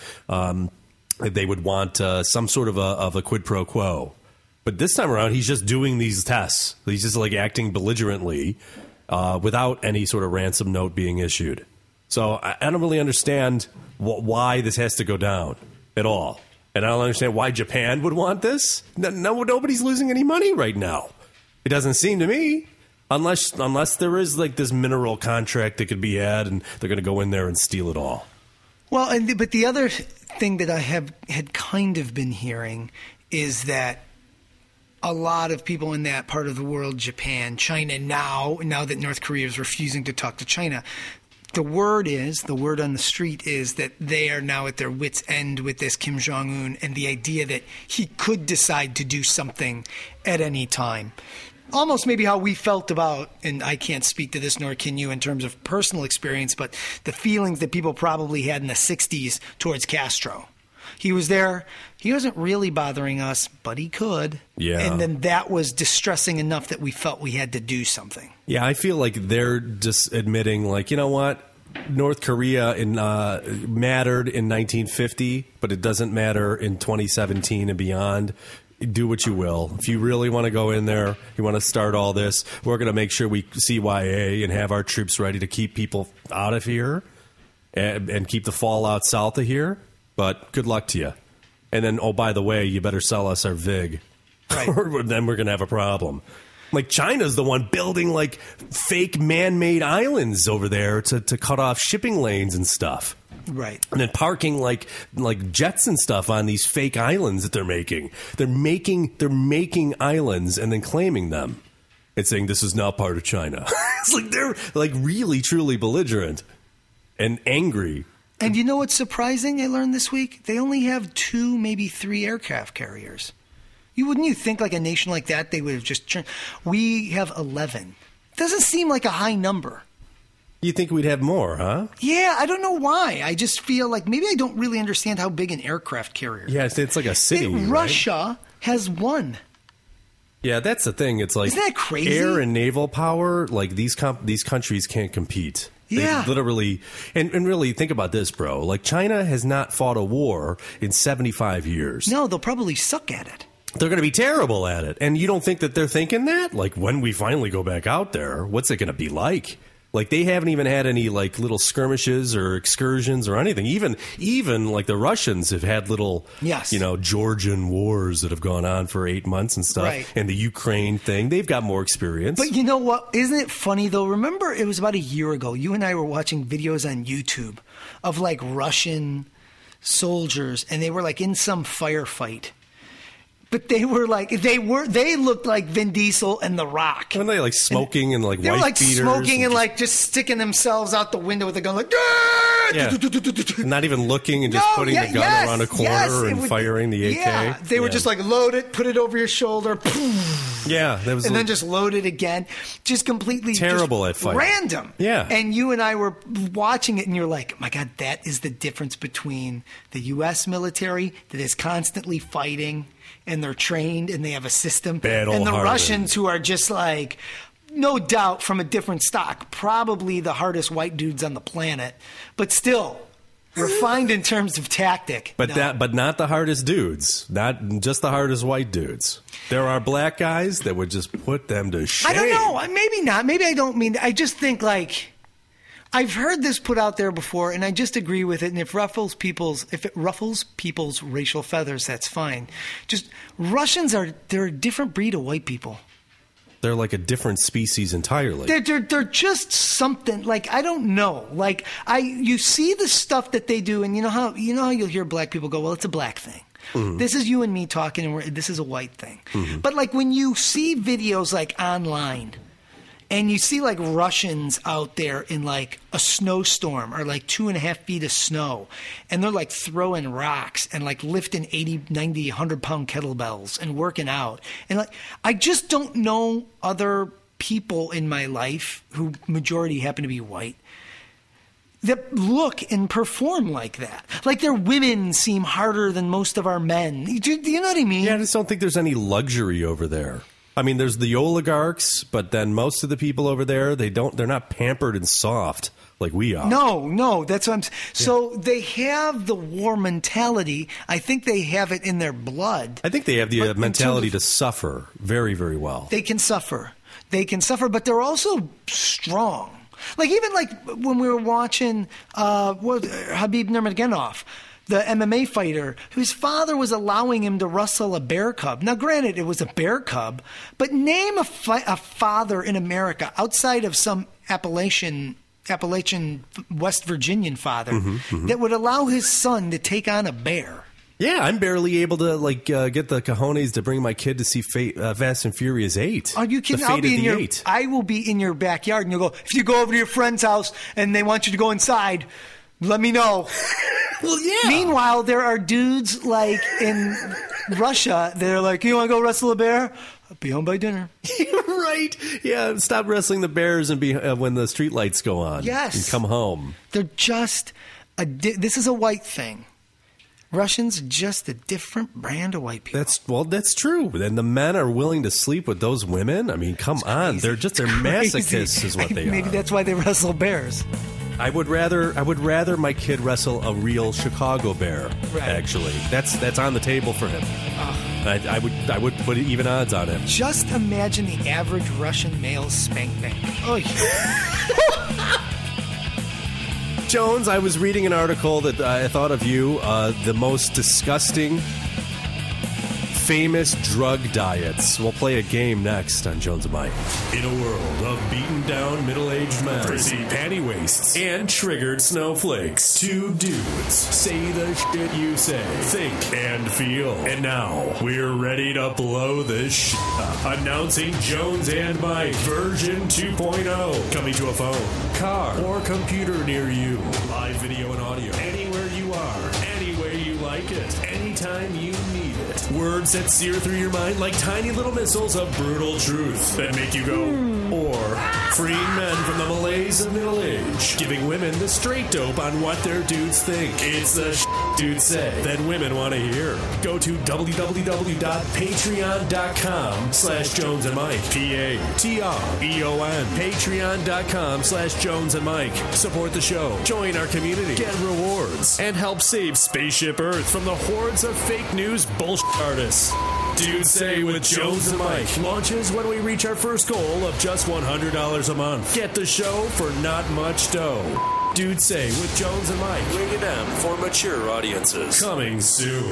They would want some sort of a quid pro quo. But this time around, he's just doing these tests. He's just like acting belligerently without any sort of ransom note being issued. So I don't really understand why this has to go down at all. And I don't understand why Japan would want this. No, nobody's losing any money right now. It doesn't seem to me. Unless there is like this mineral contract that could be had and they're going to go in there and steal it all. Well, but the other thing that I had kind of been hearing is that a lot of people in that part of the world, Japan, China, now that North Korea is refusing to talk to China, the word on the street is that they are now at their wits' end with this Kim Jong-un and the idea that he could decide to do something at any time. Almost maybe how we felt about, and I can't speak to this nor can you in terms of personal experience, but the feelings that people probably had in the 60s towards Castro. He was there. He wasn't really bothering us, but he could. Yeah. And then that was distressing enough that we felt we had to do something. Yeah, I feel like they're just admitting, like, you know what? North Korea mattered in 1950, but it doesn't matter in 2017 and beyond. Do what you will. If you really want to go in there, you want to start all this, we're going to make sure we CYA and have our troops ready to keep people out of here and keep the fallout south of here. But good luck to you. And then, oh, by the way, you better sell us our VIG. Right. Or then we're going to have a problem. Like China's the one building like fake man-made islands over there to cut off shipping lanes and stuff. Right. And then parking like jets and stuff on these fake islands that they're making. They're making islands and then claiming them and saying this is now part of China. It's like they're like really truly belligerent and angry. And you know what's surprising I learned this week? They only have 2, maybe 3 aircraft carriers. Wouldn't you think like a nation like that they would have just we have 11. Doesn't seem like a high number. You think we'd have more, huh? Yeah, I don't know why. I just feel like maybe I don't really understand how big an aircraft carrier is. Yeah, it's like a city. Right? Russia has 1. Yeah, that's the thing. It's like isn't that crazy? Air and naval power, like these countries can't compete. Yeah. They literally, and really think about this, bro. Like China has not fought a war in 75 years. No, they'll probably suck at it. They're going to be terrible at it. And you don't think that they're thinking that? Like when we finally go back out there, what's it going to be like? Like they haven't even had any like little skirmishes or excursions or anything. Even like the Russians have had little, Georgian wars that have gone on for 8 months and stuff. Right. And the Ukraine thing, they've got more experience. But you know what? Isn't it funny though? Remember it was about a year ago. You and I were watching videos on YouTube of like Russian soldiers and they were like in some firefight. But they were like they looked like Vin Diesel and The Rock. Weren't they like smoking and like they wife were like beaters smoking and like just sticking themselves out the window with a gun like Not even looking and just putting the gun around a corner and firing the AK. Yeah, they would just like load it, put it over your shoulder. Yeah, that was and then just load it again. Just completely terrible at fighting. Random. Yeah. And you and I were watching it, and you're like, oh my God, that is the difference between the U.S. military that is constantly fighting, and they're trained, and they have a system, and the Russians who are just like, no doubt from a different stock, probably the hardest white dudes on the planet, but still refined in terms of tactic. But not the hardest dudes, not just the hardest white dudes. There are black guys that would just put them to shame. I don't know. Maybe not. Maybe I don't mean. I just think like I've heard this put out there before, and I just agree with it. And if it ruffles people's racial feathers, that's fine. Just Russians they're a different breed of white people. They're like a different species entirely. They're just something like I don't know. Like you see the stuff that they do, and you know how you'll hear black people go, well, it's a black thing. Mm-hmm. This is you and me talking, and this is a white thing. Mm-hmm. But like when you see videos like online, and you see like Russians out there in like a snowstorm or like 2.5 feet of snow, and they're like throwing rocks and like lifting 80, 90, 100-pound kettlebells and working out. And like I just don't know other people in my life who majority happen to be white that look and perform like that. Like their women seem harder than most of our men. Do you know what I mean? Yeah, I just don't think there's any luxury over there. I mean, there's the oligarchs, but then most of the people over there, they're not pampered and soft like we are. No, that's what I'm saying. So they have the war mentality. I think they have it in their blood. I think they have the mentality to suffer very, very well. They can suffer, but they're also strong. Like even like when we were watching Khabib Nurmagomedov, the MMA fighter, whose father was allowing him to wrestle a bear cub. Now, granted, it was a bear cub, but name a father in America outside of some Appalachian West Virginian father that would allow his son to take on a bear. Yeah, I'm barely able to get the cojones to bring my kid to see Fast and Furious 8. Are you kidding? I will be in your backyard, and you'll go, if you go over to your friend's house and they want you to go inside, let me know. Well, yeah. Meanwhile, there are dudes like in Russia that are like, you want to go wrestle a bear? I'll be home by dinner. Right. Yeah, stop wrestling the bears and be when the street lights go on. Yes. And come home. They're just this is a white thing. Russians are just a different brand of white people. That's true. And the men are willing to sleep with those women. I mean, come on. They're masochists is what they are. Maybe that's why they wrestle bears. I would rather my kid wrestle a real Chicago bear. Right. Actually, that's on the table for him. I would put even odds on it. Just imagine the average Russian male spank bank. Oh, yeah. Jones, I was reading an article that I thought of you, the most disgusting, famous drug diets. We'll play a game next on Jones and Mike. In a world of beaten down middle-aged men, frizzy panty waists, and triggered snowflakes, two dudes say the shit you say, think, and feel. And now, we're ready to blow this shit up. Announcing Jones and Mike version 2.0. Coming to a phone, car, or computer near you. Live video and audio. Anywhere you are. Any way you like it. Anytime you need it. Words that sear through your mind like tiny little missiles of brutal truth that make you go, or freeing men from the malaise of middle age, giving women the straight dope on what their dudes think. It's the dudes say that women want to hear. Go to www.patreon.com/Jones and Mike. Patreon. Patreon.com/Jones and Mike. Support the show. Join our community. Get rewards. And help save Spaceship Earth from the hordes of fake news bullshit artists. Dude Say with Jones and Mike launches when we reach our first goal of just $100 a month. Get the show for not much dough. Dude Say with Jones and Mike. Rated M for mature audiences. Coming soon.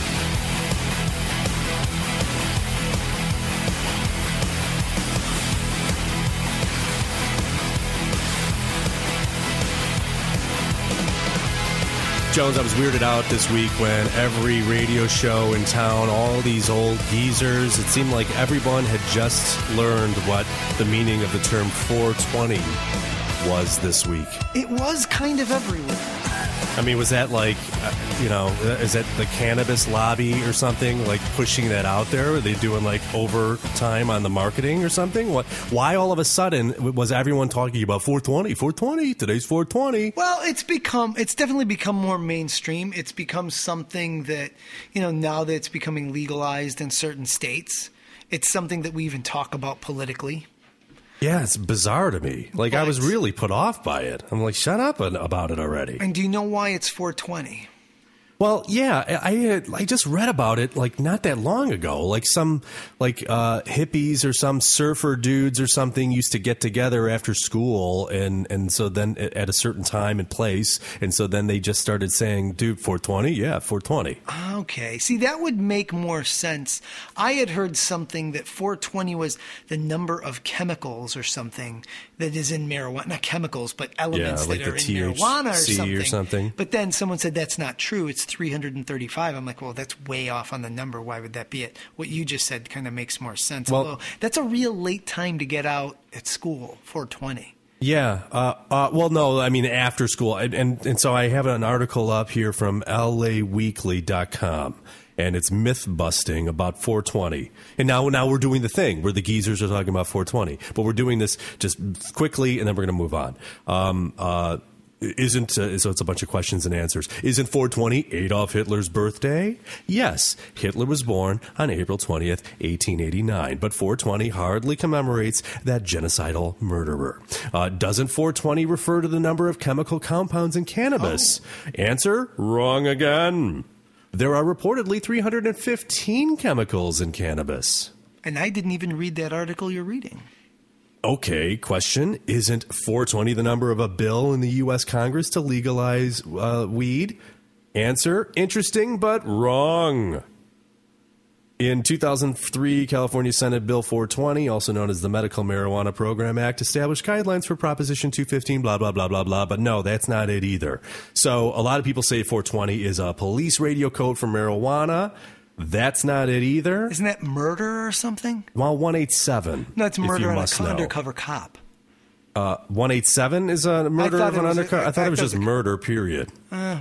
Jones, I was weirded out this week when every radio show in town, all these old geezers, it seemed like everyone had just learned what the meaning of the term 420 was this week? It was kind of everywhere. I mean, was that like, is that the cannabis lobby or something, like pushing that out there? Are they doing like overtime on the marketing or something? Why all of a sudden was everyone talking about 420? Today's 420. Well, it's definitely become more mainstream. It's become something that, now that it's becoming legalized in certain states, it's something that we even talk about politically. Yeah, it's bizarre to me. Like, I was really put off by it. I'm like, shut up about it already. And do you know why it's 420? Well, yeah, I just read about it like not that long ago. Like some hippies or some surfer dudes or something used to get together after school, and so then at a certain time and place, and so then they just started saying, "Dude, 420, yeah, 420." Okay, see, that would make more sense. I had heard something that 420 was the number of chemicals or something that is in marijuana, not chemicals, but elements like that are in THC marijuana or something. But then someone said that's not true. It's 335. I'm like, well, that's way off on the number. Why would that be it? What you just said kind of makes more sense. Well, although that's a real late time to get out at school, 420. Yeah. Well, no, I mean, after school. And so I have an article up here from laweekly.com. And it's myth busting about 420. And now we're doing the thing where the geezers are talking about 420. But we're doing this just quickly, and then we're going to move on. So it's a bunch of questions and answers. Isn't 420 Adolf Hitler's birthday? Yes, Hitler was born on April 20th, 1889, but 420 hardly commemorates that genocidal murderer. Doesn't 420 refer to the number of chemical compounds in cannabis? Answer, wrong again. There are reportedly 315 chemicals in cannabis. And I didn't even read that article you're reading. Okay, question. Isn't 420 the number of a bill in the U.S. Congress to legalize weed? Answer, interesting, but wrong. In 2003, California Senate Bill 420, also known as the Medical Marijuana Program Act, established guidelines for Proposition 215, blah, blah, blah, blah, blah. But no, that's not it either. So a lot of people say 420 is a police radio code for marijuana. That's not it either. Isn't that murder or something? Well, 187. No, it's murder on an know. undercover cop. 187 is a murder of an undercover? I thought it was just murder, period.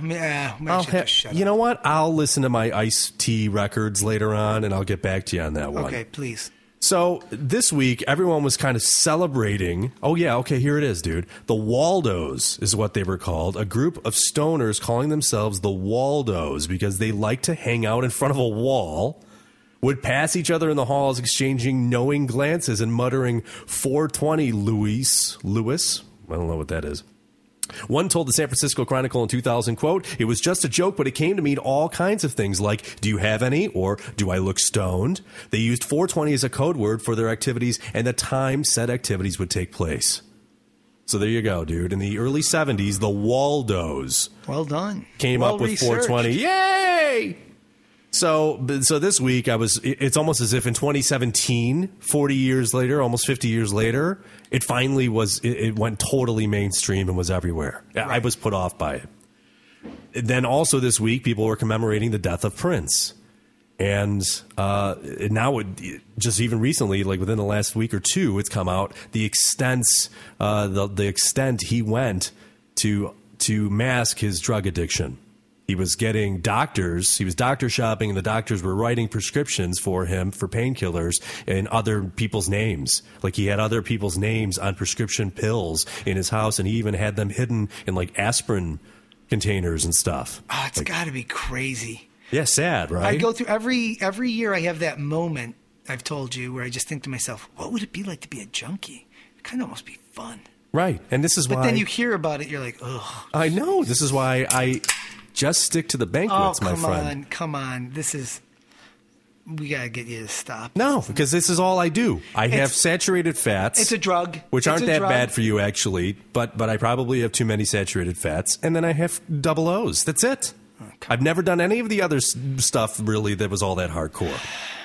You know what? I'll listen to my Ice-T records later on, and I'll get back to you on that one. Okay, please. So this week, everyone was kind of celebrating. Oh, yeah, okay, here it is, dude. The Waldos is what they were called. A group of stoners calling themselves the Waldos because they like to hang out in front of a wall, would pass each other in the halls, exchanging knowing glances and muttering, 420, Louis. I don't know what that is. One told the San Francisco Chronicle in 2000, quote, "It was just a joke, but it came to mean all kinds of things like, do you have any? Or do I look stoned?" They used 420 as a code word for their activities and the time said activities would take place. So there you go, dude. In the early 70s, the Waldos. Well done. Came up with 420. Yay! So this week, it's almost as if in 2017, 40 years later, almost 50 years later, it finally it went totally mainstream and was everywhere. Right. I was put off by it. Then also this week, people were commemorating the death of Prince. And now, just even recently, like within the last week or two, it's come out the extent he went to mask his drug addiction. He was getting doctors. He was doctor shopping, and the doctors were writing prescriptions for him for painkillers in other people's names. Like he had other people's names on prescription pills in his house, and he even had them hidden in like aspirin containers and stuff. Oh, it's got to be crazy. Yeah, sad, right? I go through every year. I have that moment I've told you where I just think to myself, "What would it be like to be a junkie? It kind of almost be fun." Right, and this is why. But then you hear about it, you're like, "Ugh." I know. This is why I just stick to the banquets, my friend. Come on. We got to get you to stop. No, because this is all I do. I have saturated fats. It's a drug. Which aren't that bad for you, actually. But I probably have too many saturated fats. And then I have double O's. That's it. Okay. I've never done any of the other stuff, really, that was all that hardcore.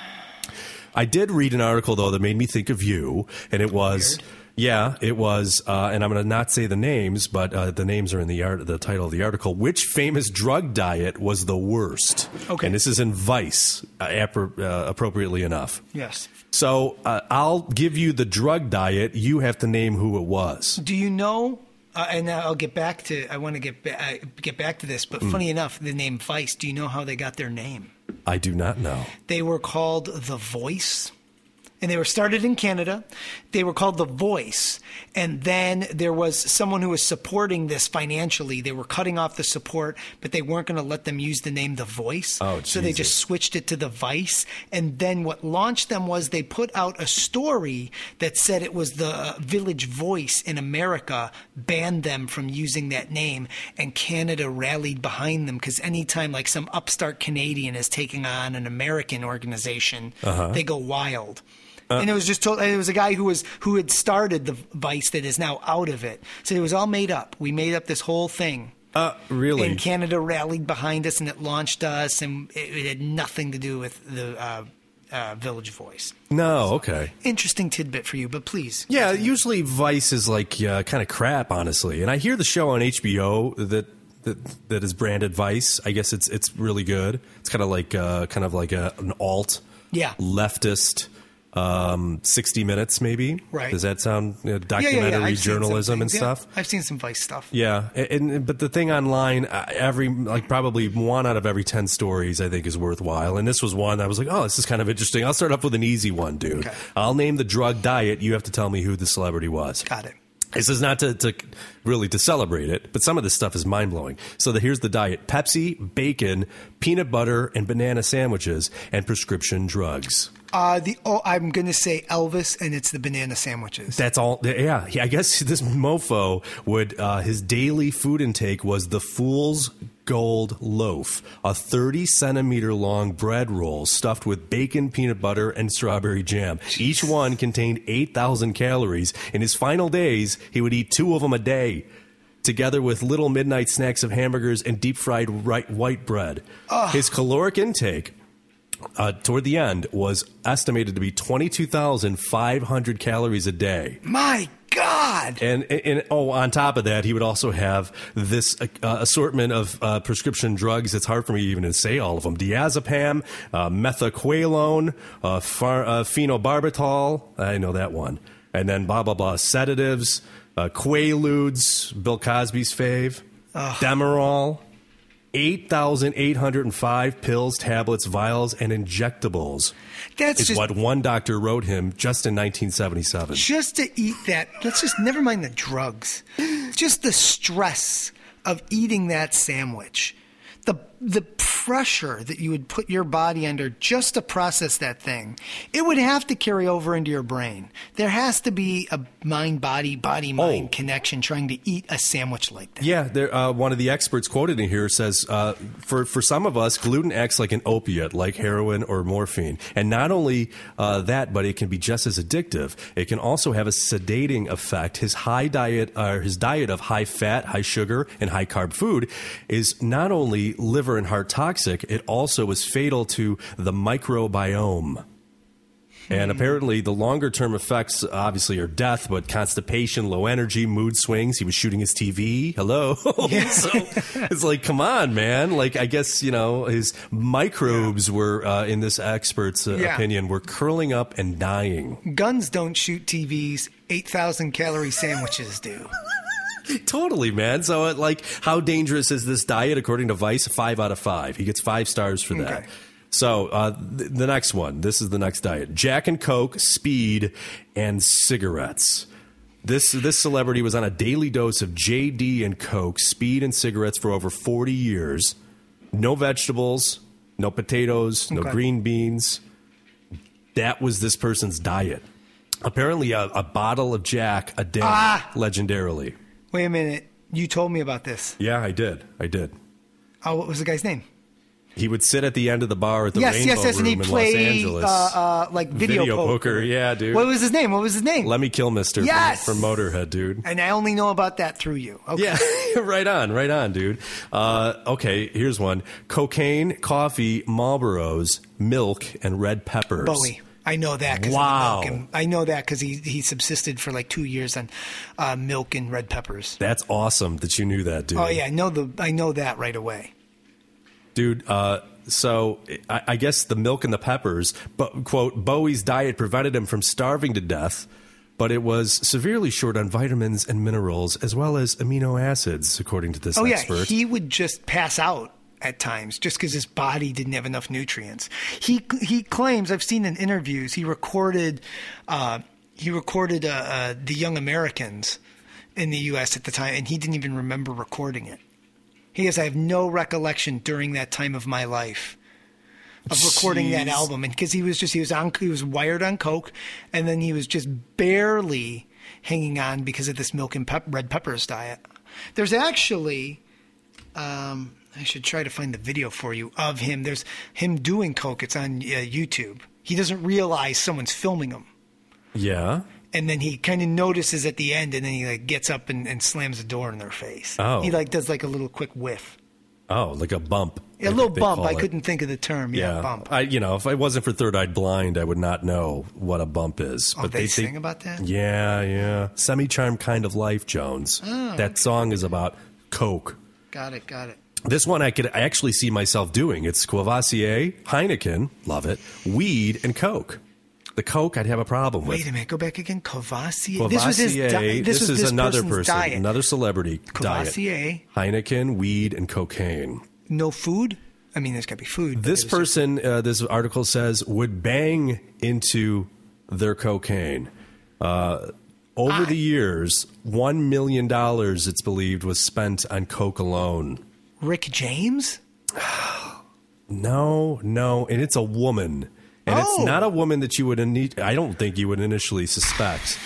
I did read an article, though, that made me think of you. And it was... Weird. Yeah, it was, and I'm going to not say the names, but the names are in the title of the article. Which famous drug diet was the worst? Okay. And this is in Vice, appropriately enough. Yes. So I'll give you the drug diet. You have to name who it was. Do you know And I'll get back to. I want to get back to this, but funny enough, the name Vice. Do you know how they got their name? I do not know. They were called The Voice. And they were started in Canada. They were called The Voice. And then there was someone who was supporting this financially. They were cutting off the support, but they weren't going to let them use the name The Voice. Oh, so they just switched it to The Vice. And then what launched them was they put out a story that said it was the Village Voice in America banned them from using that name. And Canada rallied behind them because anytime like some upstart Canadian is taking on an American organization, they go wild. And it was just told. It was a guy who had started the Vice that is now out of it. So it was all made up. We made up this whole thing. Really? And Canada rallied behind us, and it launched us, and it had nothing to do with the Village Voice. No, okay. Interesting tidbit for you, but please. Yeah, usually Vice is like kind of crap, honestly. And I hear the show on HBO that is branded Vice. I guess it's really good. It's kind of like an alt, leftist. 60 Minutes, maybe. Right. Does that sound documentary journalism and stuff? Yeah, I've seen some Vice stuff. Yeah, but the thing online, probably 1 out of every 10 stories I think is worthwhile. And this was one I was like, oh, this is kind of interesting. I'll start off with an easy one, dude. Okay. I'll name the drug diet. You have to tell me who the celebrity was. Got it. This is not to really to celebrate it, but some of this stuff is mind-blowing. So here's the diet: Pepsi, bacon, peanut butter, and banana sandwiches, and prescription drugs. I'm going to say Elvis, and it's the banana sandwiches. That's all. Yeah, I guess this mofo would, his daily food intake was the Fool's Gold Loaf, a 30-centimeter long bread roll stuffed with bacon, peanut butter, and strawberry jam. Jeez. Each one contained 8,000 calories. In his final days, he would eat 2 of them a day, together with little midnight snacks of hamburgers and deep-fried white bread. His caloric intake toward the end was estimated to be 22,500 calories a day. My God! And on top of that, he would also have this assortment of prescription drugs. It's hard for me even to say all of them: diazepam, methaqualone, phenobarbital. I know that one. And then blah blah blah sedatives, Quaaludes, Bill Cosby's fave, Demerol. 8,805 pills, tablets, vials, and injectables. That's what one doctor wrote him just in 1977. Just to eat that. Let's just never mind the drugs. Just the stress of eating that sandwich. The pressure that you would put your body under just to process that thing, it would have to carry over into your brain. There has to be a body-mind connection trying to eat a sandwich like that. Yeah, one of the experts quoted in here says, for some of us, gluten acts like an opiate, like heroin or morphine. And not only that, but it can be just as addictive. It can also have a sedating effect. His diet of high fat, high sugar, and high carb food is not only liver and heart toxic, it also is fatal to the microbiome. And apparently the longer term effects obviously are death, but constipation, low energy, mood swings. He was shooting his TV. Hello. Yeah. So it's like, come on, man. Like, I guess, his microbes were, in this expert's opinion, were curling up and dying. Guns don't shoot TVs. 8,000 calorie sandwiches do. Totally, man. So, how dangerous is this diet? According to Vice, 5 out of 5. He gets 5 stars for that. Okay. So, the next one. This is the next diet: Jack and Coke, speed, and cigarettes. This celebrity was on a daily dose of JD and Coke, speed, and cigarettes for over 40 years. No vegetables, no potatoes, no green beans. That was this person's diet. Apparently, a bottle of Jack a day, legendarily. Wait a minute. You told me about this. Yeah, I did. Oh, what was the guy's name? He would sit at the end of the bar at the Rainbow Room and he'd in play, Los Angeles. like video poker. Yeah, dude. What was his name? Lemmy Kilmister from Motorhead, dude. And I only know about that through you. Okay. Yeah, right on, dude. Okay, here's one: cocaine, coffee, Marlboros, milk, and red peppers. Bowie. I know that. Wow. I know that because he subsisted for like 2 years on milk and red peppers. That's awesome that you knew that, dude. Oh yeah, I know that right away. Dude, so I guess the milk and the peppers, but, quote, Bowie's diet prevented him from starving to death, but it was severely short on vitamins and minerals as well as amino acids, according to this expert. Yeah, he would just pass out at times just because his body didn't have enough nutrients. He claims, I've seen in interviews, he recorded the Young Americans in the U.S. at the time, and he didn't even remember recording it. He goes, I have no recollection during that time of my life of recording that album, and because he was wired on coke, and then he was just barely hanging on because of this milk and red peppers diet. There's actually, I should try to find the video for you of him. There's him doing coke. It's on YouTube. He doesn't realize someone's filming him. Yeah. And then he kind of notices at the end, and then he like gets up and slams the door in their face. Oh. He like does like a little quick whiff. Oh, like a bump. A little bump. I couldn't think of the term. Yeah, bump. If I wasn't for Third Eyed Blind, I would not know what a bump is. Oh, but they sing about that? Yeah. Semi-Charmed Kind of Life, Jones. Oh. That song is about coke. Got it. This one I could actually see myself doing. It's Courvoisier, Heineken, love it, weed, and Coke. The Coke I'd have a problem with. Wait a minute, go back again. Courvoisier. This is another person, diet. Another celebrity Courvoisier. diet. Heineken, weed, and cocaine. No food? I mean, there's got to be food. This person, this article says, would bang into their cocaine. Over the years, $1 million, it's believed, was spent on coke alone. Rick James? No, and it's a woman. And it's not a woman that you would I don't think you would initially suspect.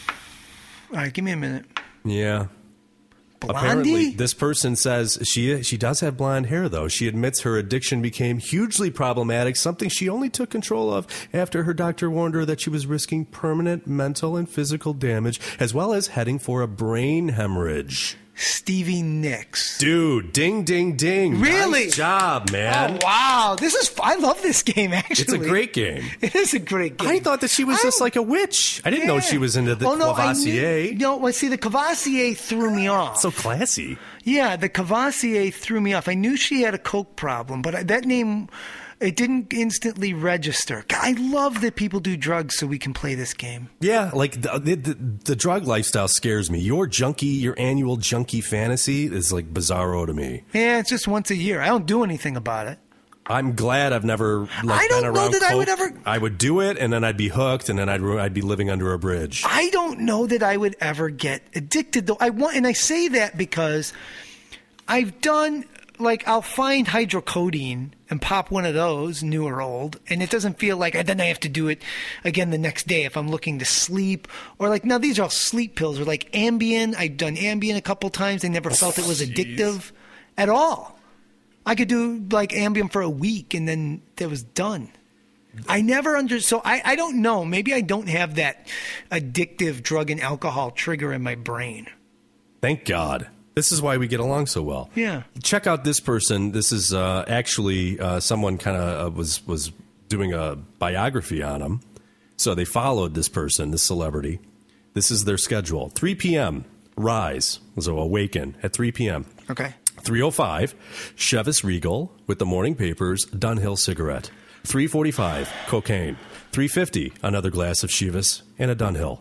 All right, give me a minute. Yeah. Blondie? Apparently, this person says she does have blonde hair, though. She admits her addiction became hugely problematic, something she only took control of after her doctor warned her that she was risking permanent mental and physical damage, as well as heading for a brain hemorrhage. Stevie Nicks. Dude, ding, ding, ding. Really? Nice job, man. Oh, wow. I love this game, actually. It's a great game. It is a great game. I thought that she was just like a witch. I didn't know she was into the Courvoisier. The Courvoisier threw me off. So classy. Yeah, the Courvoisier threw me off. I knew she had a coke problem, but that name, it didn't instantly register. I love that people do drugs so we can play this game. Yeah, like the drug lifestyle scares me. Your annual junkie fantasy is like bizarro to me. Yeah, it's just once a year. I don't do anything about it. I'm glad I've never been around coke. I would do it, and then I'd be hooked, and then I'd be living under a bridge. I don't know that I would ever get addicted, though. And I say that because I've done, like, I'll find hydrocodone and pop one of those, new or old, and it doesn't feel like then I have to do it again the next day if I'm looking to sleep. Or like, now these are all sleep pills, or like Ambien. I've done Ambien a couple times. I never felt it was addictive at all. I could do like Ambien for a week and then that was done. I never so I don't know. Maybe I don't have that addictive drug and alcohol trigger in my brain. Thank God. This is why we get along so well. Yeah. Check out this person. This is actually someone kind of was doing a biography on him. So they followed this person, this celebrity. This is their schedule. 3 p.m. Rise. So awaken at 3 p.m. Okay. 3:05, Chivas Regal with the morning papers, Dunhill cigarette. 3:45, cocaine. 3:50, another glass of Chivas and a Dunhill.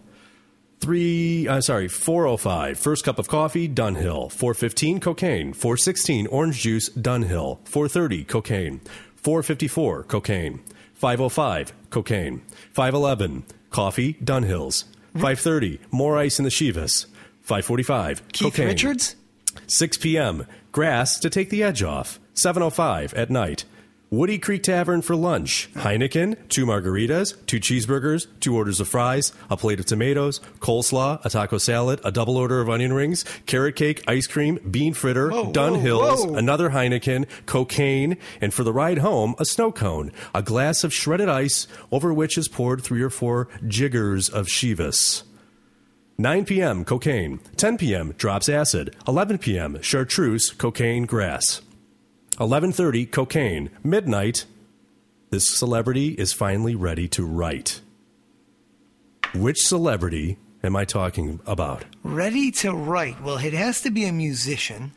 4:05, first cup of coffee, Dunhill. 4:15, cocaine. 4:16, orange juice, Dunhill. 4:30, cocaine. 4:54, cocaine. 5:05, cocaine. 5:11, coffee, Dunhills. 5:30, more ice in the Chivas. 5:45, Keith cocaine. Richards? 6 p.m., grass to take the edge off. 7:05 at night. Woody Creek Tavern for lunch. Heineken, 2 margaritas, 2 cheeseburgers, 2 orders of fries, a plate of tomatoes, coleslaw, a taco salad, a double order of onion rings, carrot cake, ice cream, bean fritter, Dunhills, another Heineken, cocaine, and for the ride home, a snow cone, a glass of shredded ice over which is poured 3 or 4 jiggers of Chivas. 9 p.m., cocaine. 10 p.m., drops acid. 11 p.m., chartreuse, cocaine, grass. 11:30, cocaine. Midnight, this celebrity is finally ready to write. Which celebrity am I talking about? Ready to write. Well, it has to be a musician.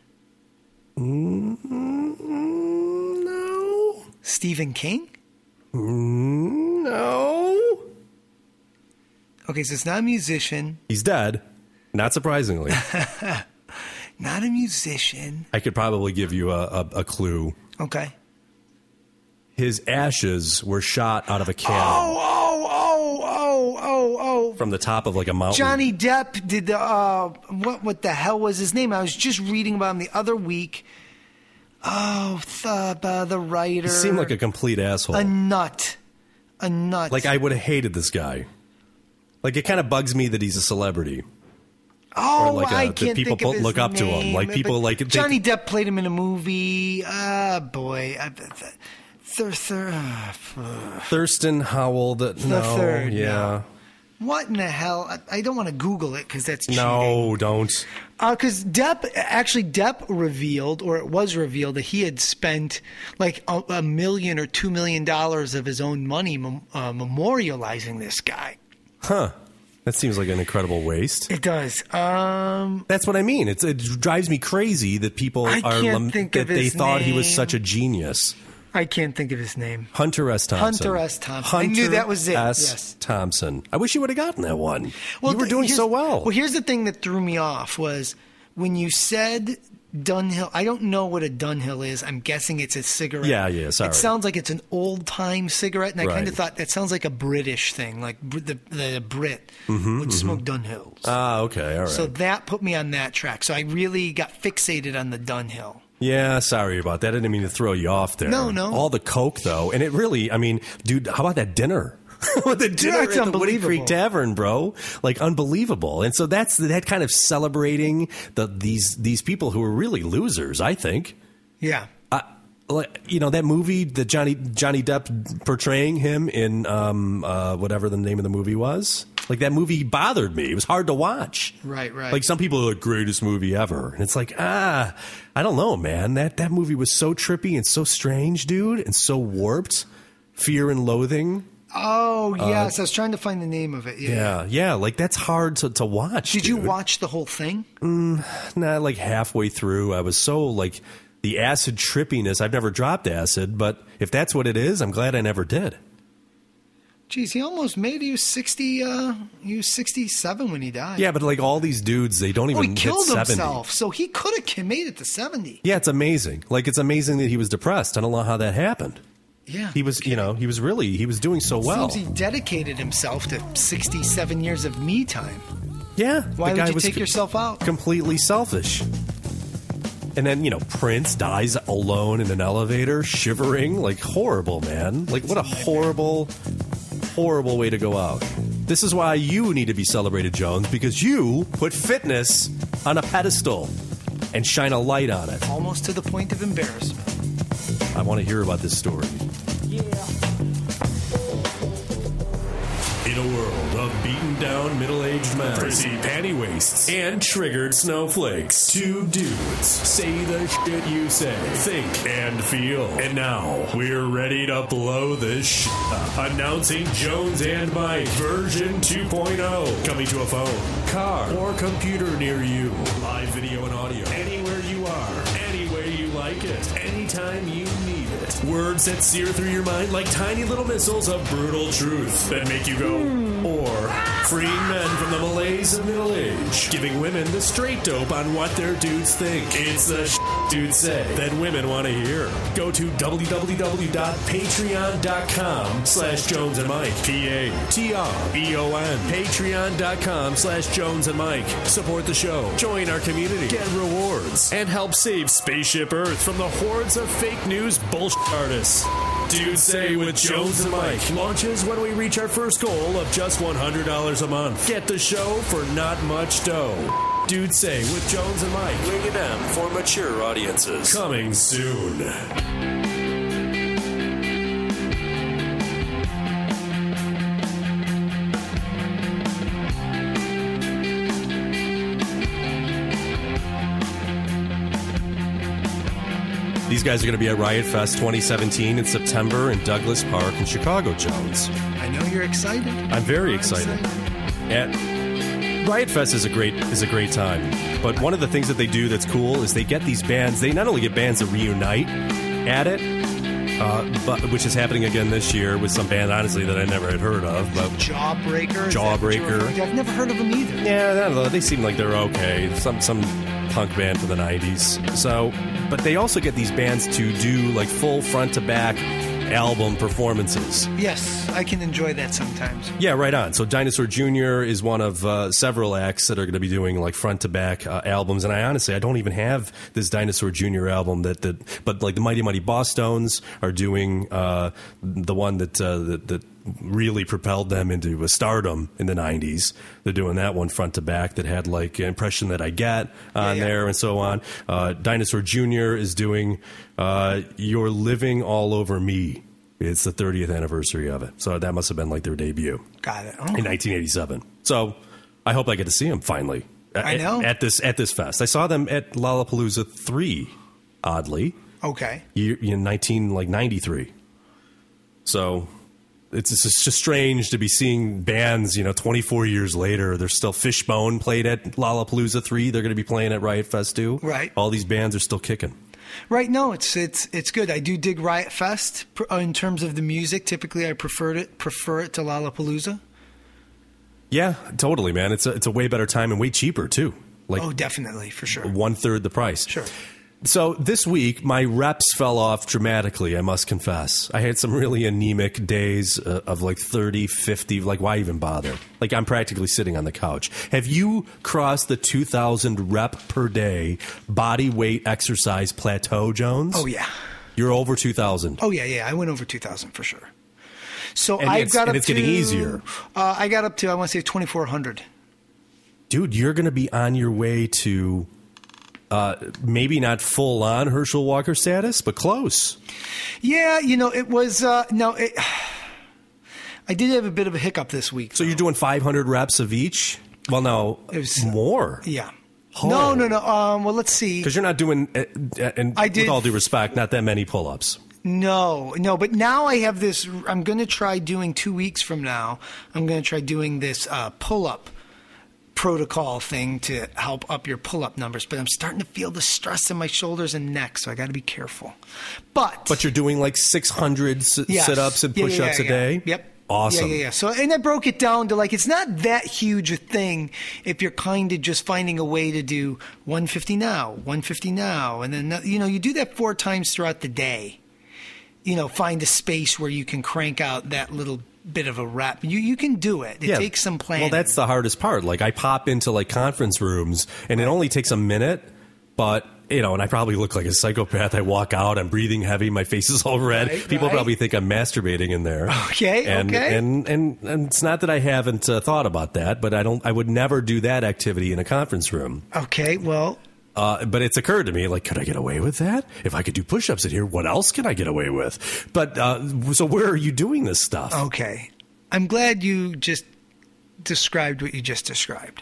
No. Stephen King? No. Okay, so it's not a musician. He's dead, not surprisingly. Not a musician. I could probably give you a clue. Okay. His ashes were shot out of a cannon Oh. from the top of like a mountain. Johnny Depp did the, what the hell was his name? I was just reading about him the other week. Oh, the writer. He seemed like a complete asshole. A nut. Like, I would have hated this guy. Like, it kind of bugs me that he's a celebrity. Oh, or like I that can't people think of his look up to him. name, Like, people but like Johnny Depp played him in a movie. Boy. Thurston Howell. The third. Yeah. No. What in the hell? I don't want to Google it because that's cheating. No, don't. Because Depp revealed, or it was revealed, that he had spent like $1 million or $2 million of his own money memorializing this guy. Huh. That seems like an incredible waste. It does. That's what I mean. It drives me crazy that people they thought he was such a genius. I can't think of his name. Hunter S. Thompson. I knew that was it. S. Yes. Thompson. I wish you would have gotten that one. You were doing so well. Well, here's the thing that threw me off was when you said Dunhill. I don't know what a Dunhill is. I'm guessing it's a cigarette. Yeah, sorry. It sounds like it's an old-time cigarette, and I kind of Right. thought that sounds like a British thing, like the Brit would smoke Dunhills. Ah, okay, all right. So that put me on that track. So I really got fixated on the Dunhill. Yeah, sorry about that. I didn't mean to throw you off there. No. All the coke, though. And it really, I mean, dude, how about that dinner? The dinner That's at the Woody unbelievable. Creek Tavern, bro. Like, unbelievable. And so that's that kind of celebrating these people who are really losers, I think. Yeah. That movie, the Johnny Depp portraying him in whatever the name of the movie was. Like, that movie bothered me. It was hard to watch. Right. Like, some people are like, greatest movie ever. And it's like, I don't know, man. That movie was so trippy and so strange, dude, and so warped. Fear and Loathing. Oh, yes. I was trying to find the name of it. Yeah. Like, that's hard to watch. Did you dude. watch the whole thing? Nah, like halfway through. I was so, like, the acid trippiness. I've never dropped acid, but if that's what it is, I'm glad I never did. Geez, he almost made you 60. He was 67 when he died. Yeah, but like all these dudes, they don't even he hit killed 70. himself, so he could have made it to 70. Yeah, it's amazing. Like, it's amazing that he was depressed. I don't know how that happened. Yeah, He was doing so well. Seems he dedicated himself to 67 years of me time. Yeah. Why the guy would you was take yourself out? Completely selfish. And then, Prince dies alone in an elevator, shivering. Like, horrible, man. Like, what a horrible, horrible way to go out. This is why you need to be celebrated, Jones, because you put fitness on a pedestal and shine a light on it. Almost to the point of embarrassment. I want to hear about this story. In a world of beaten down middle-aged men, prissy panty waists, and triggered snowflakes, two dudes say the shit you say, think, and feel. And now, we're ready to blow this shit up. Announcing Jones and Mike version 2.0. Coming to a phone, car, or computer near you. Live video and audio. Anywhere you are. Anywhere you like it. Anytime you need it. Words that sear through your mind like tiny little missiles of brutal truth that make you go, or freeing men from the malaise of middle age, giving women the straight dope on what their dudes think. It's the dudes say that women want to hear. Go to www.patreon.com/Jones and Mike. Patreon. Patreon.com/Jones and Mike. Support the show. Join our community. Get rewards. And help save Spaceship Earth from the hordes of fake news bullshit artists. Dude Say with Jones and Mike launches when we reach our first goal of just $100 a month. Get the show for not much dough. Dude Say with Jones and Mike. Rated M for mature audiences. Coming soon. These guys are going to be at Riot Fest 2017 in September in Douglas Park in Chicago, Jones. I know you're excited. I'm very excited. Riot Fest is a great time. But one of the things that they do that's cool is they get these bands. They not only get bands that reunite at it, but which is happening again this year with some band, honestly, that I never had heard of. But Jawbreaker. Jawbreaker. I've never heard of them either. Yeah, I don't know. They seem like they're okay. Some punk band from the 90s. So, but they also get these bands to do like full front to back album performances. Yes, I can enjoy that sometimes. Yeah, right on. So Dinosaur Jr. is one of several acts that are going to be doing like front to back albums. And I don't even have this Dinosaur Jr. album but like the Mighty Mighty Bosstones are doing the one that really propelled them into a stardom in the 90s. They're doing that one front to back that had like Impression That I Get on there and so on. Dinosaur Jr. is doing You're Living All Over Me. It's the 30th anniversary of it. So that must have been like their debut. Got it. In 1987. So I hope I get to see them finally. I know. At this fest. I saw them at Lollapalooza 3, oddly. Okay. In 1993. So it's just strange to be seeing bands, 24 years later. There's still Fishbone played at Lollapalooza 3. They're going to be playing at Riot Fest 2. Right. All these bands are still kicking. Right. No, it's good. I do dig Riot Fest in terms of the music. Typically, I prefer it to Lollapalooza. Yeah, totally, man. It's a way better time and way cheaper too. Like definitely, for sure. 1/3 the price. Sure. So this week, my reps fell off dramatically, I must confess. I had some really anemic days of like 30, 50, like why even bother? Like I'm practically sitting on the couch. Have you crossed the 2,000 rep per day body weight exercise plateau, Jones? Oh, yeah. You're over 2,000. Oh, yeah. I went over 2,000 for sure. So and I've got up it's to... getting easier. I got up to, I want to say 2,400. Dude, you're going to be on your way to... maybe not full on Herschel Walker status, but close. Yeah, it was I did have a bit of a hiccup this week. So you're doing 500 reps of each? Well, no, it was more. Yeah. Oh. No. Well, let's see. Because you're not doing, and with all due respect, not that many pull-ups. No. But now I have this. I'm going to try doing 2 weeks from now. I'm going to try doing this pull-up protocol thing to help up your pull-up numbers, but I'm starting to feel the stress in my shoulders and neck, so I got to be careful. But you're doing like 600 sit-ups and push-ups a day? Yep. Awesome. Yeah. So, and I broke it down to like, it's not that huge a thing if you're kind of just finding a way to do 150 now, and then, you do that 4 times throughout the day. Find a space where you can crank out that little bit of a rep. You can do it. It takes some planning. Well, that's the hardest part. Like I pop into like conference rooms and it only takes a minute, but and I probably look like a psychopath. I walk out, I'm breathing heavy, my face is all red. People probably think I'm masturbating in there. Okay. And it's not that I haven't thought about that, but I would never do that activity in a conference room. Okay. Well, but it's occurred to me, like, could I get away with that? If I could do push-ups in here, what else can I get away with? But so where are you doing this stuff? Okay. I'm glad you just described what you just described.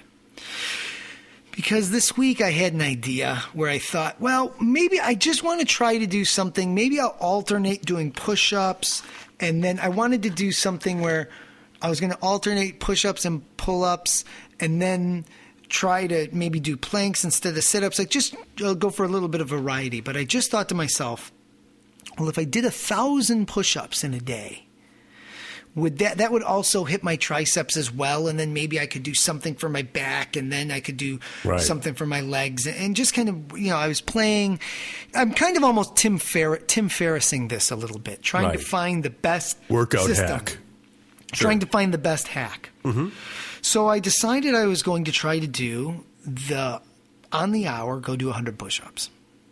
Because this week I had an idea where I thought, well, maybe I just want to try to do something. Maybe I'll alternate doing push-ups. And then I wanted to do something where I was going to alternate push-ups and pull-ups and then try to maybe do planks instead of sit-ups. Like just go for a little bit of variety. But I just thought to myself, well, if I did 1,000 push-ups in a day, would that would also hit my triceps as well, and then maybe I could do something for my back, and then I could do something for my legs, and just kind of I was playing. I'm kind of almost Tim Ferrissing this a little bit, trying to find the best workout system. hack. Trying to find the best hack. Mm-hmm. So I decided I was going to try to do on the hour, go do 100 push-ups.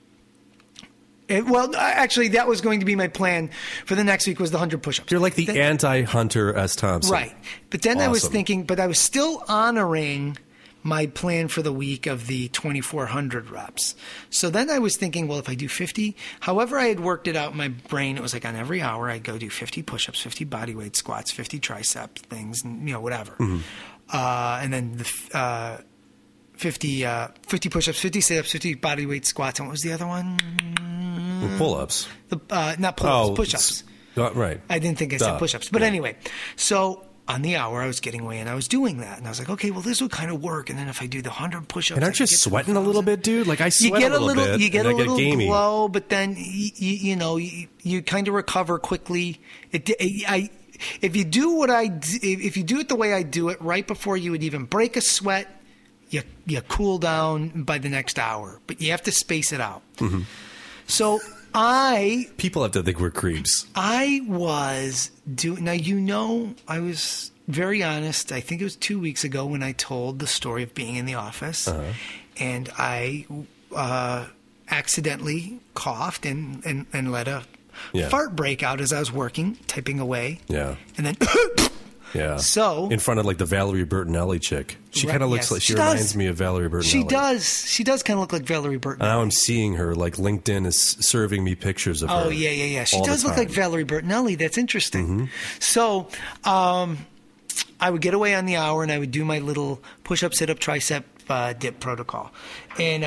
Well, actually, that was going to be my plan for the next week was the 100 push-ups. You're like the anti-Hunter S. Thompson. Right. But then I was thinking, but I was still honoring my plan for the week of the 2,400 reps. So then I was thinking, well, if I do 50, however I had worked it out in my brain, it was like on every hour I'd go do 50 push-ups, 50 bodyweight squats, 50 tricep things, and whatever. Mm-hmm. And then the 50 push-ups, 50 sit-ups, 50 bodyweight squats, and what was the other one? Pull-ups. Not pull-ups, push-ups. Right. I didn't think I said push-ups. But anyway, so on the hour, I was getting away, and I was doing that. And I was like, okay, well, this would kind of work. And then if I do the 100 push-ups... And aren't you sweating a little bit, dude? Like, I sweat a little bit. You get a little gamey. glow, but then, you kind of recover quickly. If you do it the way I do it, right before you would even break a sweat, you cool down by the next hour. But you have to space it out. Mm-hmm. So people have to think we're creeps. I was I was very honest. I think it was 2 weeks ago when I told the story of being in the office, and I accidentally coughed and let a fart break out as I was working, typing away. Yeah, and then. Yeah. So in front of like the Valerie Bertinelli chick, she kind of looks like she reminds me of Valerie Bertinelli. She does. She does kind of look like Valerie Bertinelli. Now I'm seeing her like LinkedIn is serving me pictures of her. Oh yeah. She does look like Valerie Bertinelli. That's interesting. Mm-hmm. So I would get away on the hour and I would do my little push-up, sit-up, tricep dip protocol, and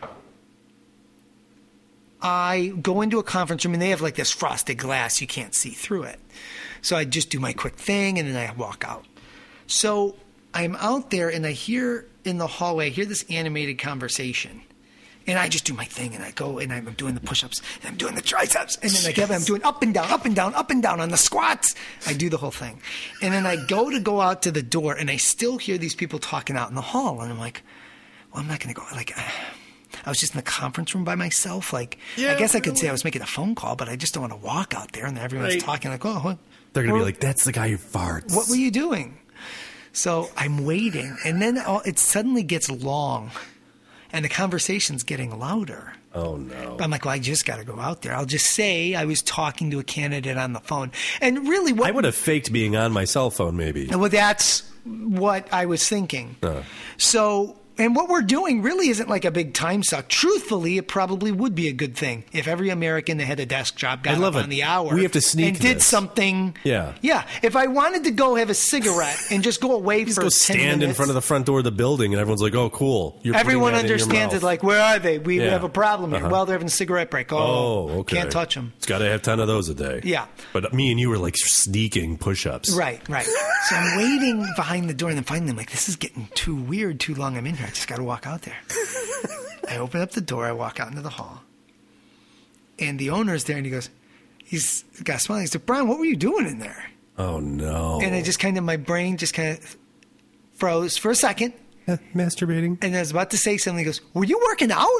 I go into a conference room and they have like this frosted glass. You can't see through it. So I just do my quick thing and then I walk out. So I'm out there and I hear in the hallway, I hear this animated conversation. And I just do my thing and I go and I'm doing the push-ups and I'm doing the triceps. And then I'm doing up and down, up and down, up and down on the squats. I do the whole thing. And then I go out to the door and I still hear these people talking out in the hall. And I'm like, well, I'm not going to go. Like, I was just in the conference room by myself. Like, I guess I could say I was making a phone call, but I just don't want to walk out there and everyone's talking like, oh, what? They're going to be like, that's the guy who farts. What were you doing? So I'm waiting. And then it suddenly gets long. And the conversation's getting louder. Oh, no. I'm like, well, I just got to go out there. I'll just say I was talking to a candidate on the phone. And really I would have faked being on my cell phone, maybe. Well, that's what I was thinking. So... And what we're doing really isn't like a big time suck. Truthfully, it probably would be a good thing if every American that had a desk job got up on the hour. We have to sneak and did something. Yeah. Yeah. If I wanted to go have a cigarette and just go away for 10 minutes. Stand in front of the front door of the building and everyone's like, oh, cool. Everyone understands it like, where are they? We have a problem here. Well, they're having a cigarette break. Oh, okay. Can't touch them. It's got to have 10 of those a day. Yeah. But me and you were like sneaking push-ups. Right. So I'm waiting behind the door and then finally I'm like, this is getting too weird, too long. I'm in here. I just got to walk out there. I open up the door. I walk out into the hall. And the owner's there and he's got a smile. He said, Brian, what were you doing in there? Oh, no. And my brain just kind of froze for a second. Masturbating. And I was about to say something. He goes, were you working out?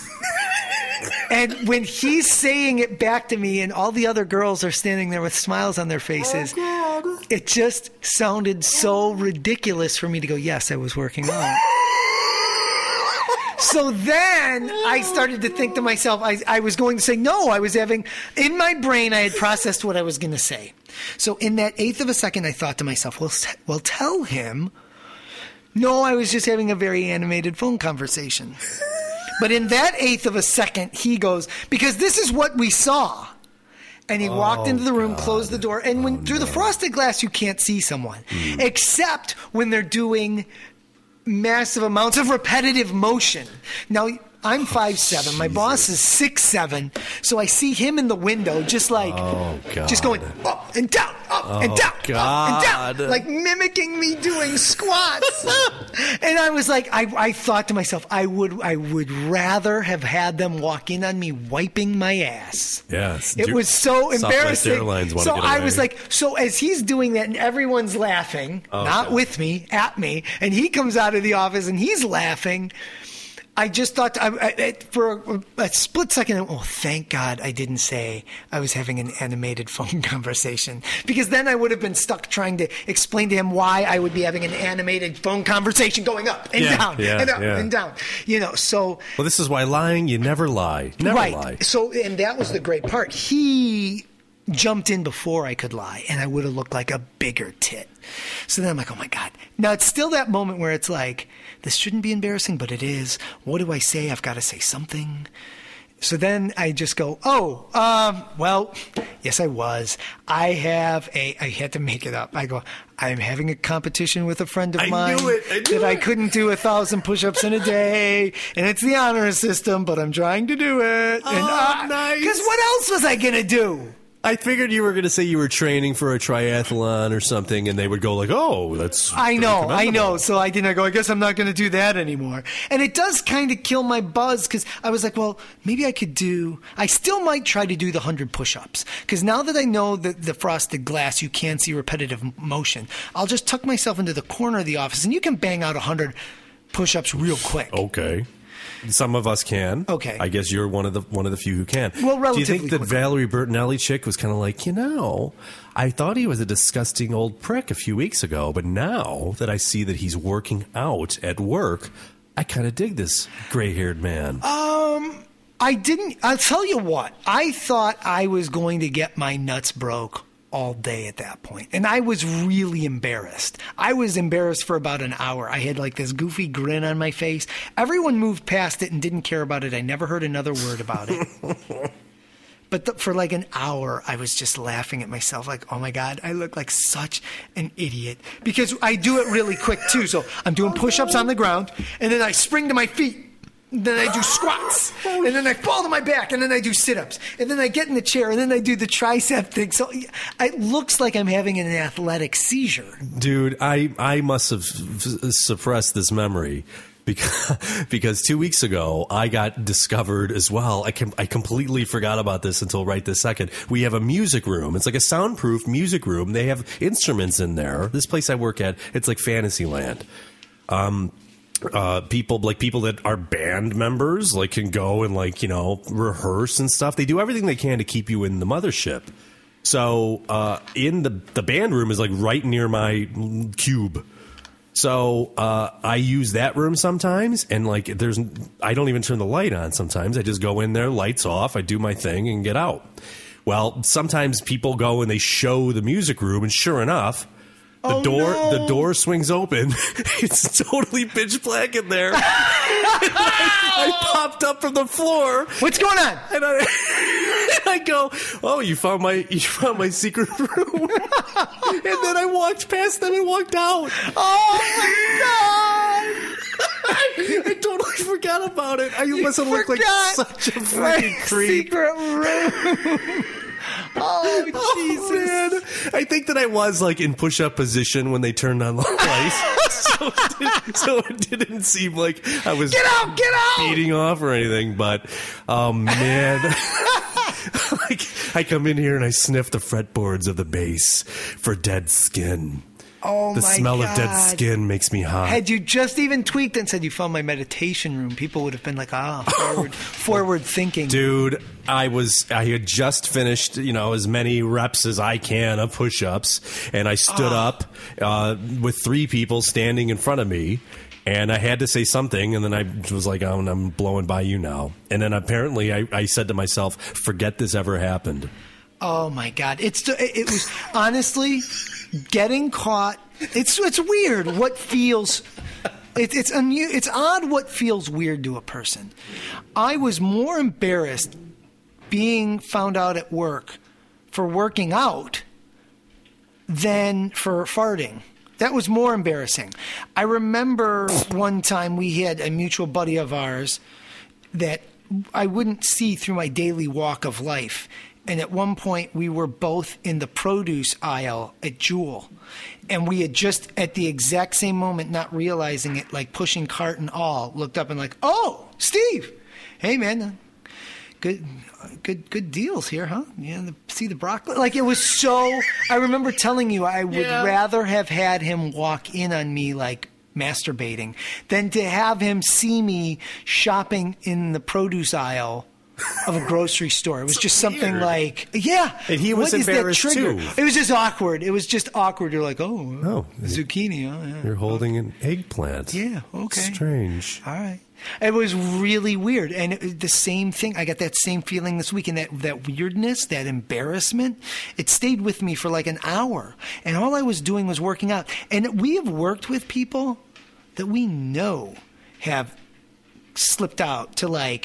And when he's saying it back to me and all the other girls are standing there with smiles on their faces, it just sounded so ridiculous for me to go, yes, I was working out. So then I started to think to myself, I was going to say, no, I was having, in my brain, I had processed what I was going to say. So in that eighth of a second, I thought to myself, well, tell him, no, I was just having a very animated phone conversation. But in that eighth of a second, he goes, because this is what we saw. And he walked into the room, closed the door, and through the frosted glass, you can't see someone, except when they're doing massive amounts of repetitive motion. Now, I'm 5'7". My boss is 6'7". So I see him in the window, just like, just going up and down, up and down, up and down, like mimicking me doing squats. And I was like, I thought to myself, I would rather have had them walk in on me wiping my ass. Yes, it was so embarrassing. Airlines so I was like, so as he's doing that, and everyone's laughing, not with me, at me, and he comes out of the office and he's laughing. I just thought, for a split second, oh, thank God I didn't say I was having an animated phone conversation. Because then I would have been stuck trying to explain to him why I would be having an animated phone conversation going up and down and up and down. So... Well, this is why lying, you never lie. Never lie. So, and that was the great part. He jumped in before I could lie, and I would have looked like a bigger tit. So then I'm like, oh, my God. Now, it's still that moment where it's like, this shouldn't be embarrassing, but it is. What do I say? I've got to say something. So then I just go, well, yes, I was. I had to make it up. I go, I'm having a competition with a friend of mine that I couldn't do 1,000 push-ups in a day, and it's the honor system, but I'm trying to do it. Oh, nice. Because what else was I going to do? I figured you were going to say you were training for a triathlon or something, and they would go like, "Oh, that's." I know. commendable." So I go, I guess I'm not going to do that anymore. And it does kind of kill my buzz because I was like, well, maybe I still might try to do the 100 push-ups because now that I know that the frosted glass, you can see repetitive motion. I'll just tuck myself into the corner of the office, and you can bang out 100 push-ups real quick. Okay. Some of us can. Okay. I guess you're one of the few who can. Well, do you relatively think that quickly. Valerie Bertinelli chick was kind of like, I thought he was a disgusting old prick a few weeks ago, but now that I see that he's working out at work, I kind of dig this gray-haired man. I didn't. I'll tell you what. I thought I was going to get my nuts broke all day at that point. And I was really embarrassed. I was embarrassed for about an hour. I had like this goofy grin on my face. Everyone moved past it and didn't care about it. I never heard another word about it. But for like an hour, I was just laughing at myself like, oh my God, I look like such an idiot. Because I do it really quick too. So I'm doing push-ups on the ground, and then I spring to my feet. Then I do squats, and then I fall to my back, and then I do sit-ups, and then I get in the chair, and then I do the tricep thing. So it looks like I'm having an athletic seizure. Dude, I must have suppressed this memory because 2 weeks ago I got discovered as well. I completely forgot about this until right this second. We have a music room. It's like a soundproof music room. They have instruments in there. This place I work at, it's like Fantasyland. People that are band members like can go and rehearse and stuff. They do everything they can to keep you in the mothership. So in the band room is like right near my cube. So I use that room sometimes, and I don't even turn the light on sometimes. I just go in there, lights off, I do my thing and get out. Well, sometimes people go and they show the music room, and sure enough, the door swings open. It's totally pitch black in there. I popped up from the floor. What's going on? And I go, oh, you found my secret room. And then I walked past them and walked out. Oh my God! I totally forgot about it. I must have looked like such a freaking creep. Secret room. Oh, Jesus. Man. I think that I was in push-up position when they turned on the lights. so it didn't seem like I was Get out! beating off or anything. But, oh, man. I come in here and I sniff the fretboards of the bass for dead skin. Oh, the my smell God. of dead skin makes me hot. Had you just even tweaked and said you found my meditation room, people would have been like, forward thinking. Dude, I had just finished, as many reps as I can of push-ups, and I stood up with 3 people standing in front of me, and I had to say something, and then I was like, oh, I'm blowing by you now. And then apparently I said to myself, forget this ever happened. Oh my God! It was honestly getting caught. It's weird. What feels it's odd. What feels weird to a person. I was more embarrassed being found out at work for working out than for farting. That was more embarrassing. I remember one time we had a mutual buddy of ours that I wouldn't see through my daily walk of life. And at one point, we were both in the produce aisle at Jewel. And we had just, at the exact same moment, not realizing it, pushing cart and all, looked up and oh, Steve! Hey, man, good deals here, huh? Yeah, see the broccoli? It was so... I remember telling you I would rather have had him walk in on me masturbating than to have him see me shopping in the produce aisle of a grocery store. It was just something and he was embarrassed too. It was just awkward. You're like, zucchini. Oh, yeah. You're holding an eggplant. Yeah, okay. Strange. All right. It was really weird. And the same thing, I got that same feeling this week, and that weirdness, that embarrassment, it stayed with me for an hour. And all I was doing was working out. And we have worked with people that we know have slipped out to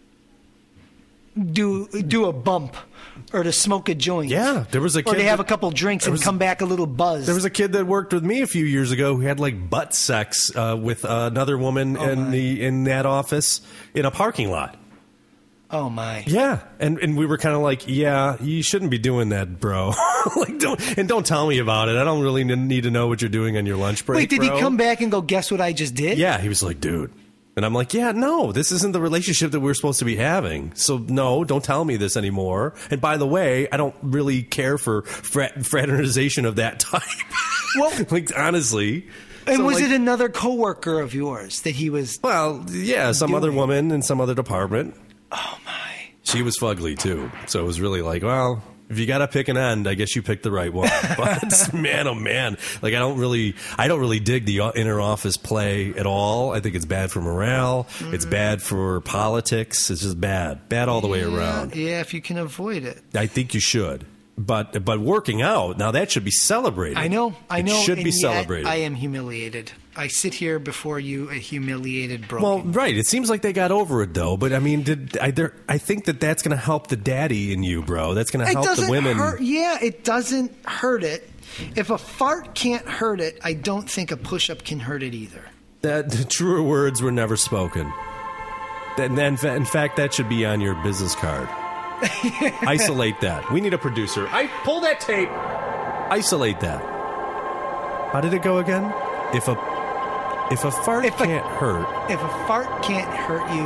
do a bump or to smoke a joint. Yeah, there was a kid. Or to have a couple drinks and come back a little buzzed. There was a kid that worked with me a few years ago who had butt sex with another woman in that office in a parking lot. Oh my. Yeah, and we were kind of like, yeah, you shouldn't be doing that, bro. Like, don't tell me about it. I don't really need to know what you're doing on your lunch break. Wait, did bro. he come back and go, guess what I just did? Yeah, he was like, dude. And I'm like, yeah, no, this isn't the relationship that we're supposed to be having. So no, don't tell me this anymore. And by the way, I don't really care for fraternization of that type. Well, like honestly. And So, was like, it another coworker of yours that he was? Well, yeah, some other woman in some other department. Oh my. She was fugly too, so it was really like, well, if you got to pick an end, I guess you picked the right one. But man, oh man, like I don't really dig the inner office play at all. I think it's bad for morale. Mm-hmm. It's bad for politics. It's just bad all the way around. Yeah, if you can avoid it, I think you should. But working out, now that should be celebrated. I know. It should be celebrated. I am humiliated. I sit here before you, a humiliated broken. Well, right. It seems like they got over it, though. But, I mean, I think that's going to help the daddy in you, bro. That's going to help the women. Yeah, it doesn't hurt it. If a fart can't hurt it, I don't think a push-up can hurt it either. The truer words were never spoken. In fact, that should be on your business card. Isolate that. We need a producer. Pull that tape. Isolate that. How did it go again? If a fart can't hurt. If a fart can't hurt you,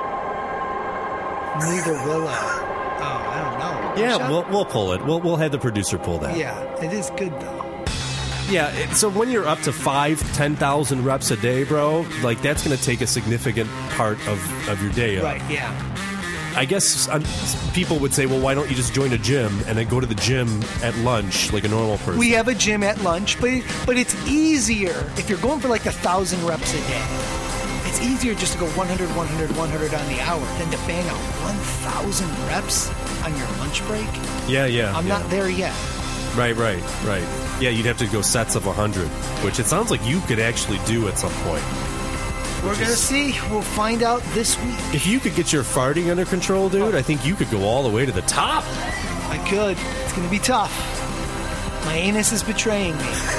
neither will I. Oh, I don't know. Yeah, we'll pull it. We'll have the producer pull that. Yeah, it is good though. Yeah, so when you're up to 10,000 reps a day, bro, like that's going to take a significant part of your day. Right, yeah. I guess people would say, well, why don't you just join a gym and then go to the gym at lunch like a normal person? We have a gym at lunch, but it's easier if you're going for like 1,000 reps a day. It's easier just to go 100, 100, 100 on the hour than to bang out 1,000 reps on your lunch break. Yeah. I'm not there yet. Right. Yeah, you'd have to go sets of 100, which it sounds like you could actually do at some point. We're going to see. We'll find out this week. If you could get your farting under control, dude, I think you could go all the way to the top. I could. It's going to be tough. My anus is betraying me.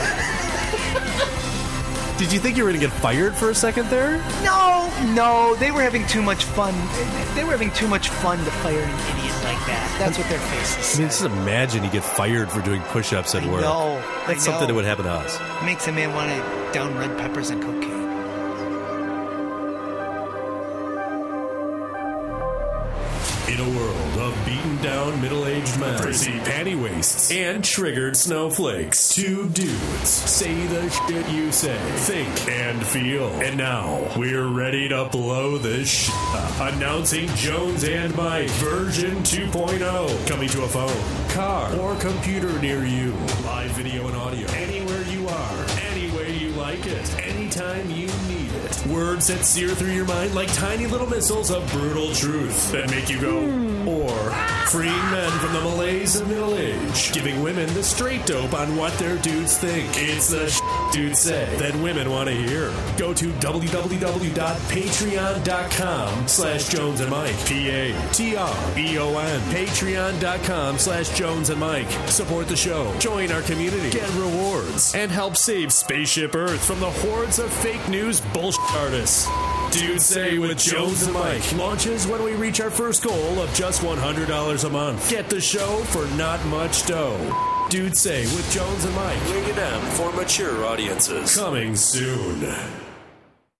Did you think you were going to get fired for a second there? No. They were having too much fun. They were having too much fun to fire an idiot like that. That's what their faces say. I mean, just imagine you get fired for doing push-ups at work. That's something that would happen to us. Makes a man want to down red peppers and cocaine. In a world of beaten-down middle-aged men, prissy panty waists, and triggered snowflakes, two dudes say the shit you say, think, and feel. And now, we're ready to blow this shit up. Announcing Jones and Mike version 2.0. Coming to a phone, car, or computer near you. Live video and audio. Anywhere you are. Any way you like it. Anytime you need it. Words that sear through your mind like tiny little missiles of brutal truth that make you go, or freeing men from the malaise of middle age, giving women the straight dope on what their dudes think. It's the dudes say that women want to hear. Go to www.patreon.com/Jones and Mike. Patreon. Patreon.com/Jones and Mike. Support the show. Join our community. Get rewards. And help save Spaceship Earth from the hordes of fake news bullshit artists. Dude Say with Jones and Mike launches when we reach our first goal of just $100 a month. Get the show for not much dough. Dude Say with Jones and Mike. Rated M for mature audiences. Coming soon.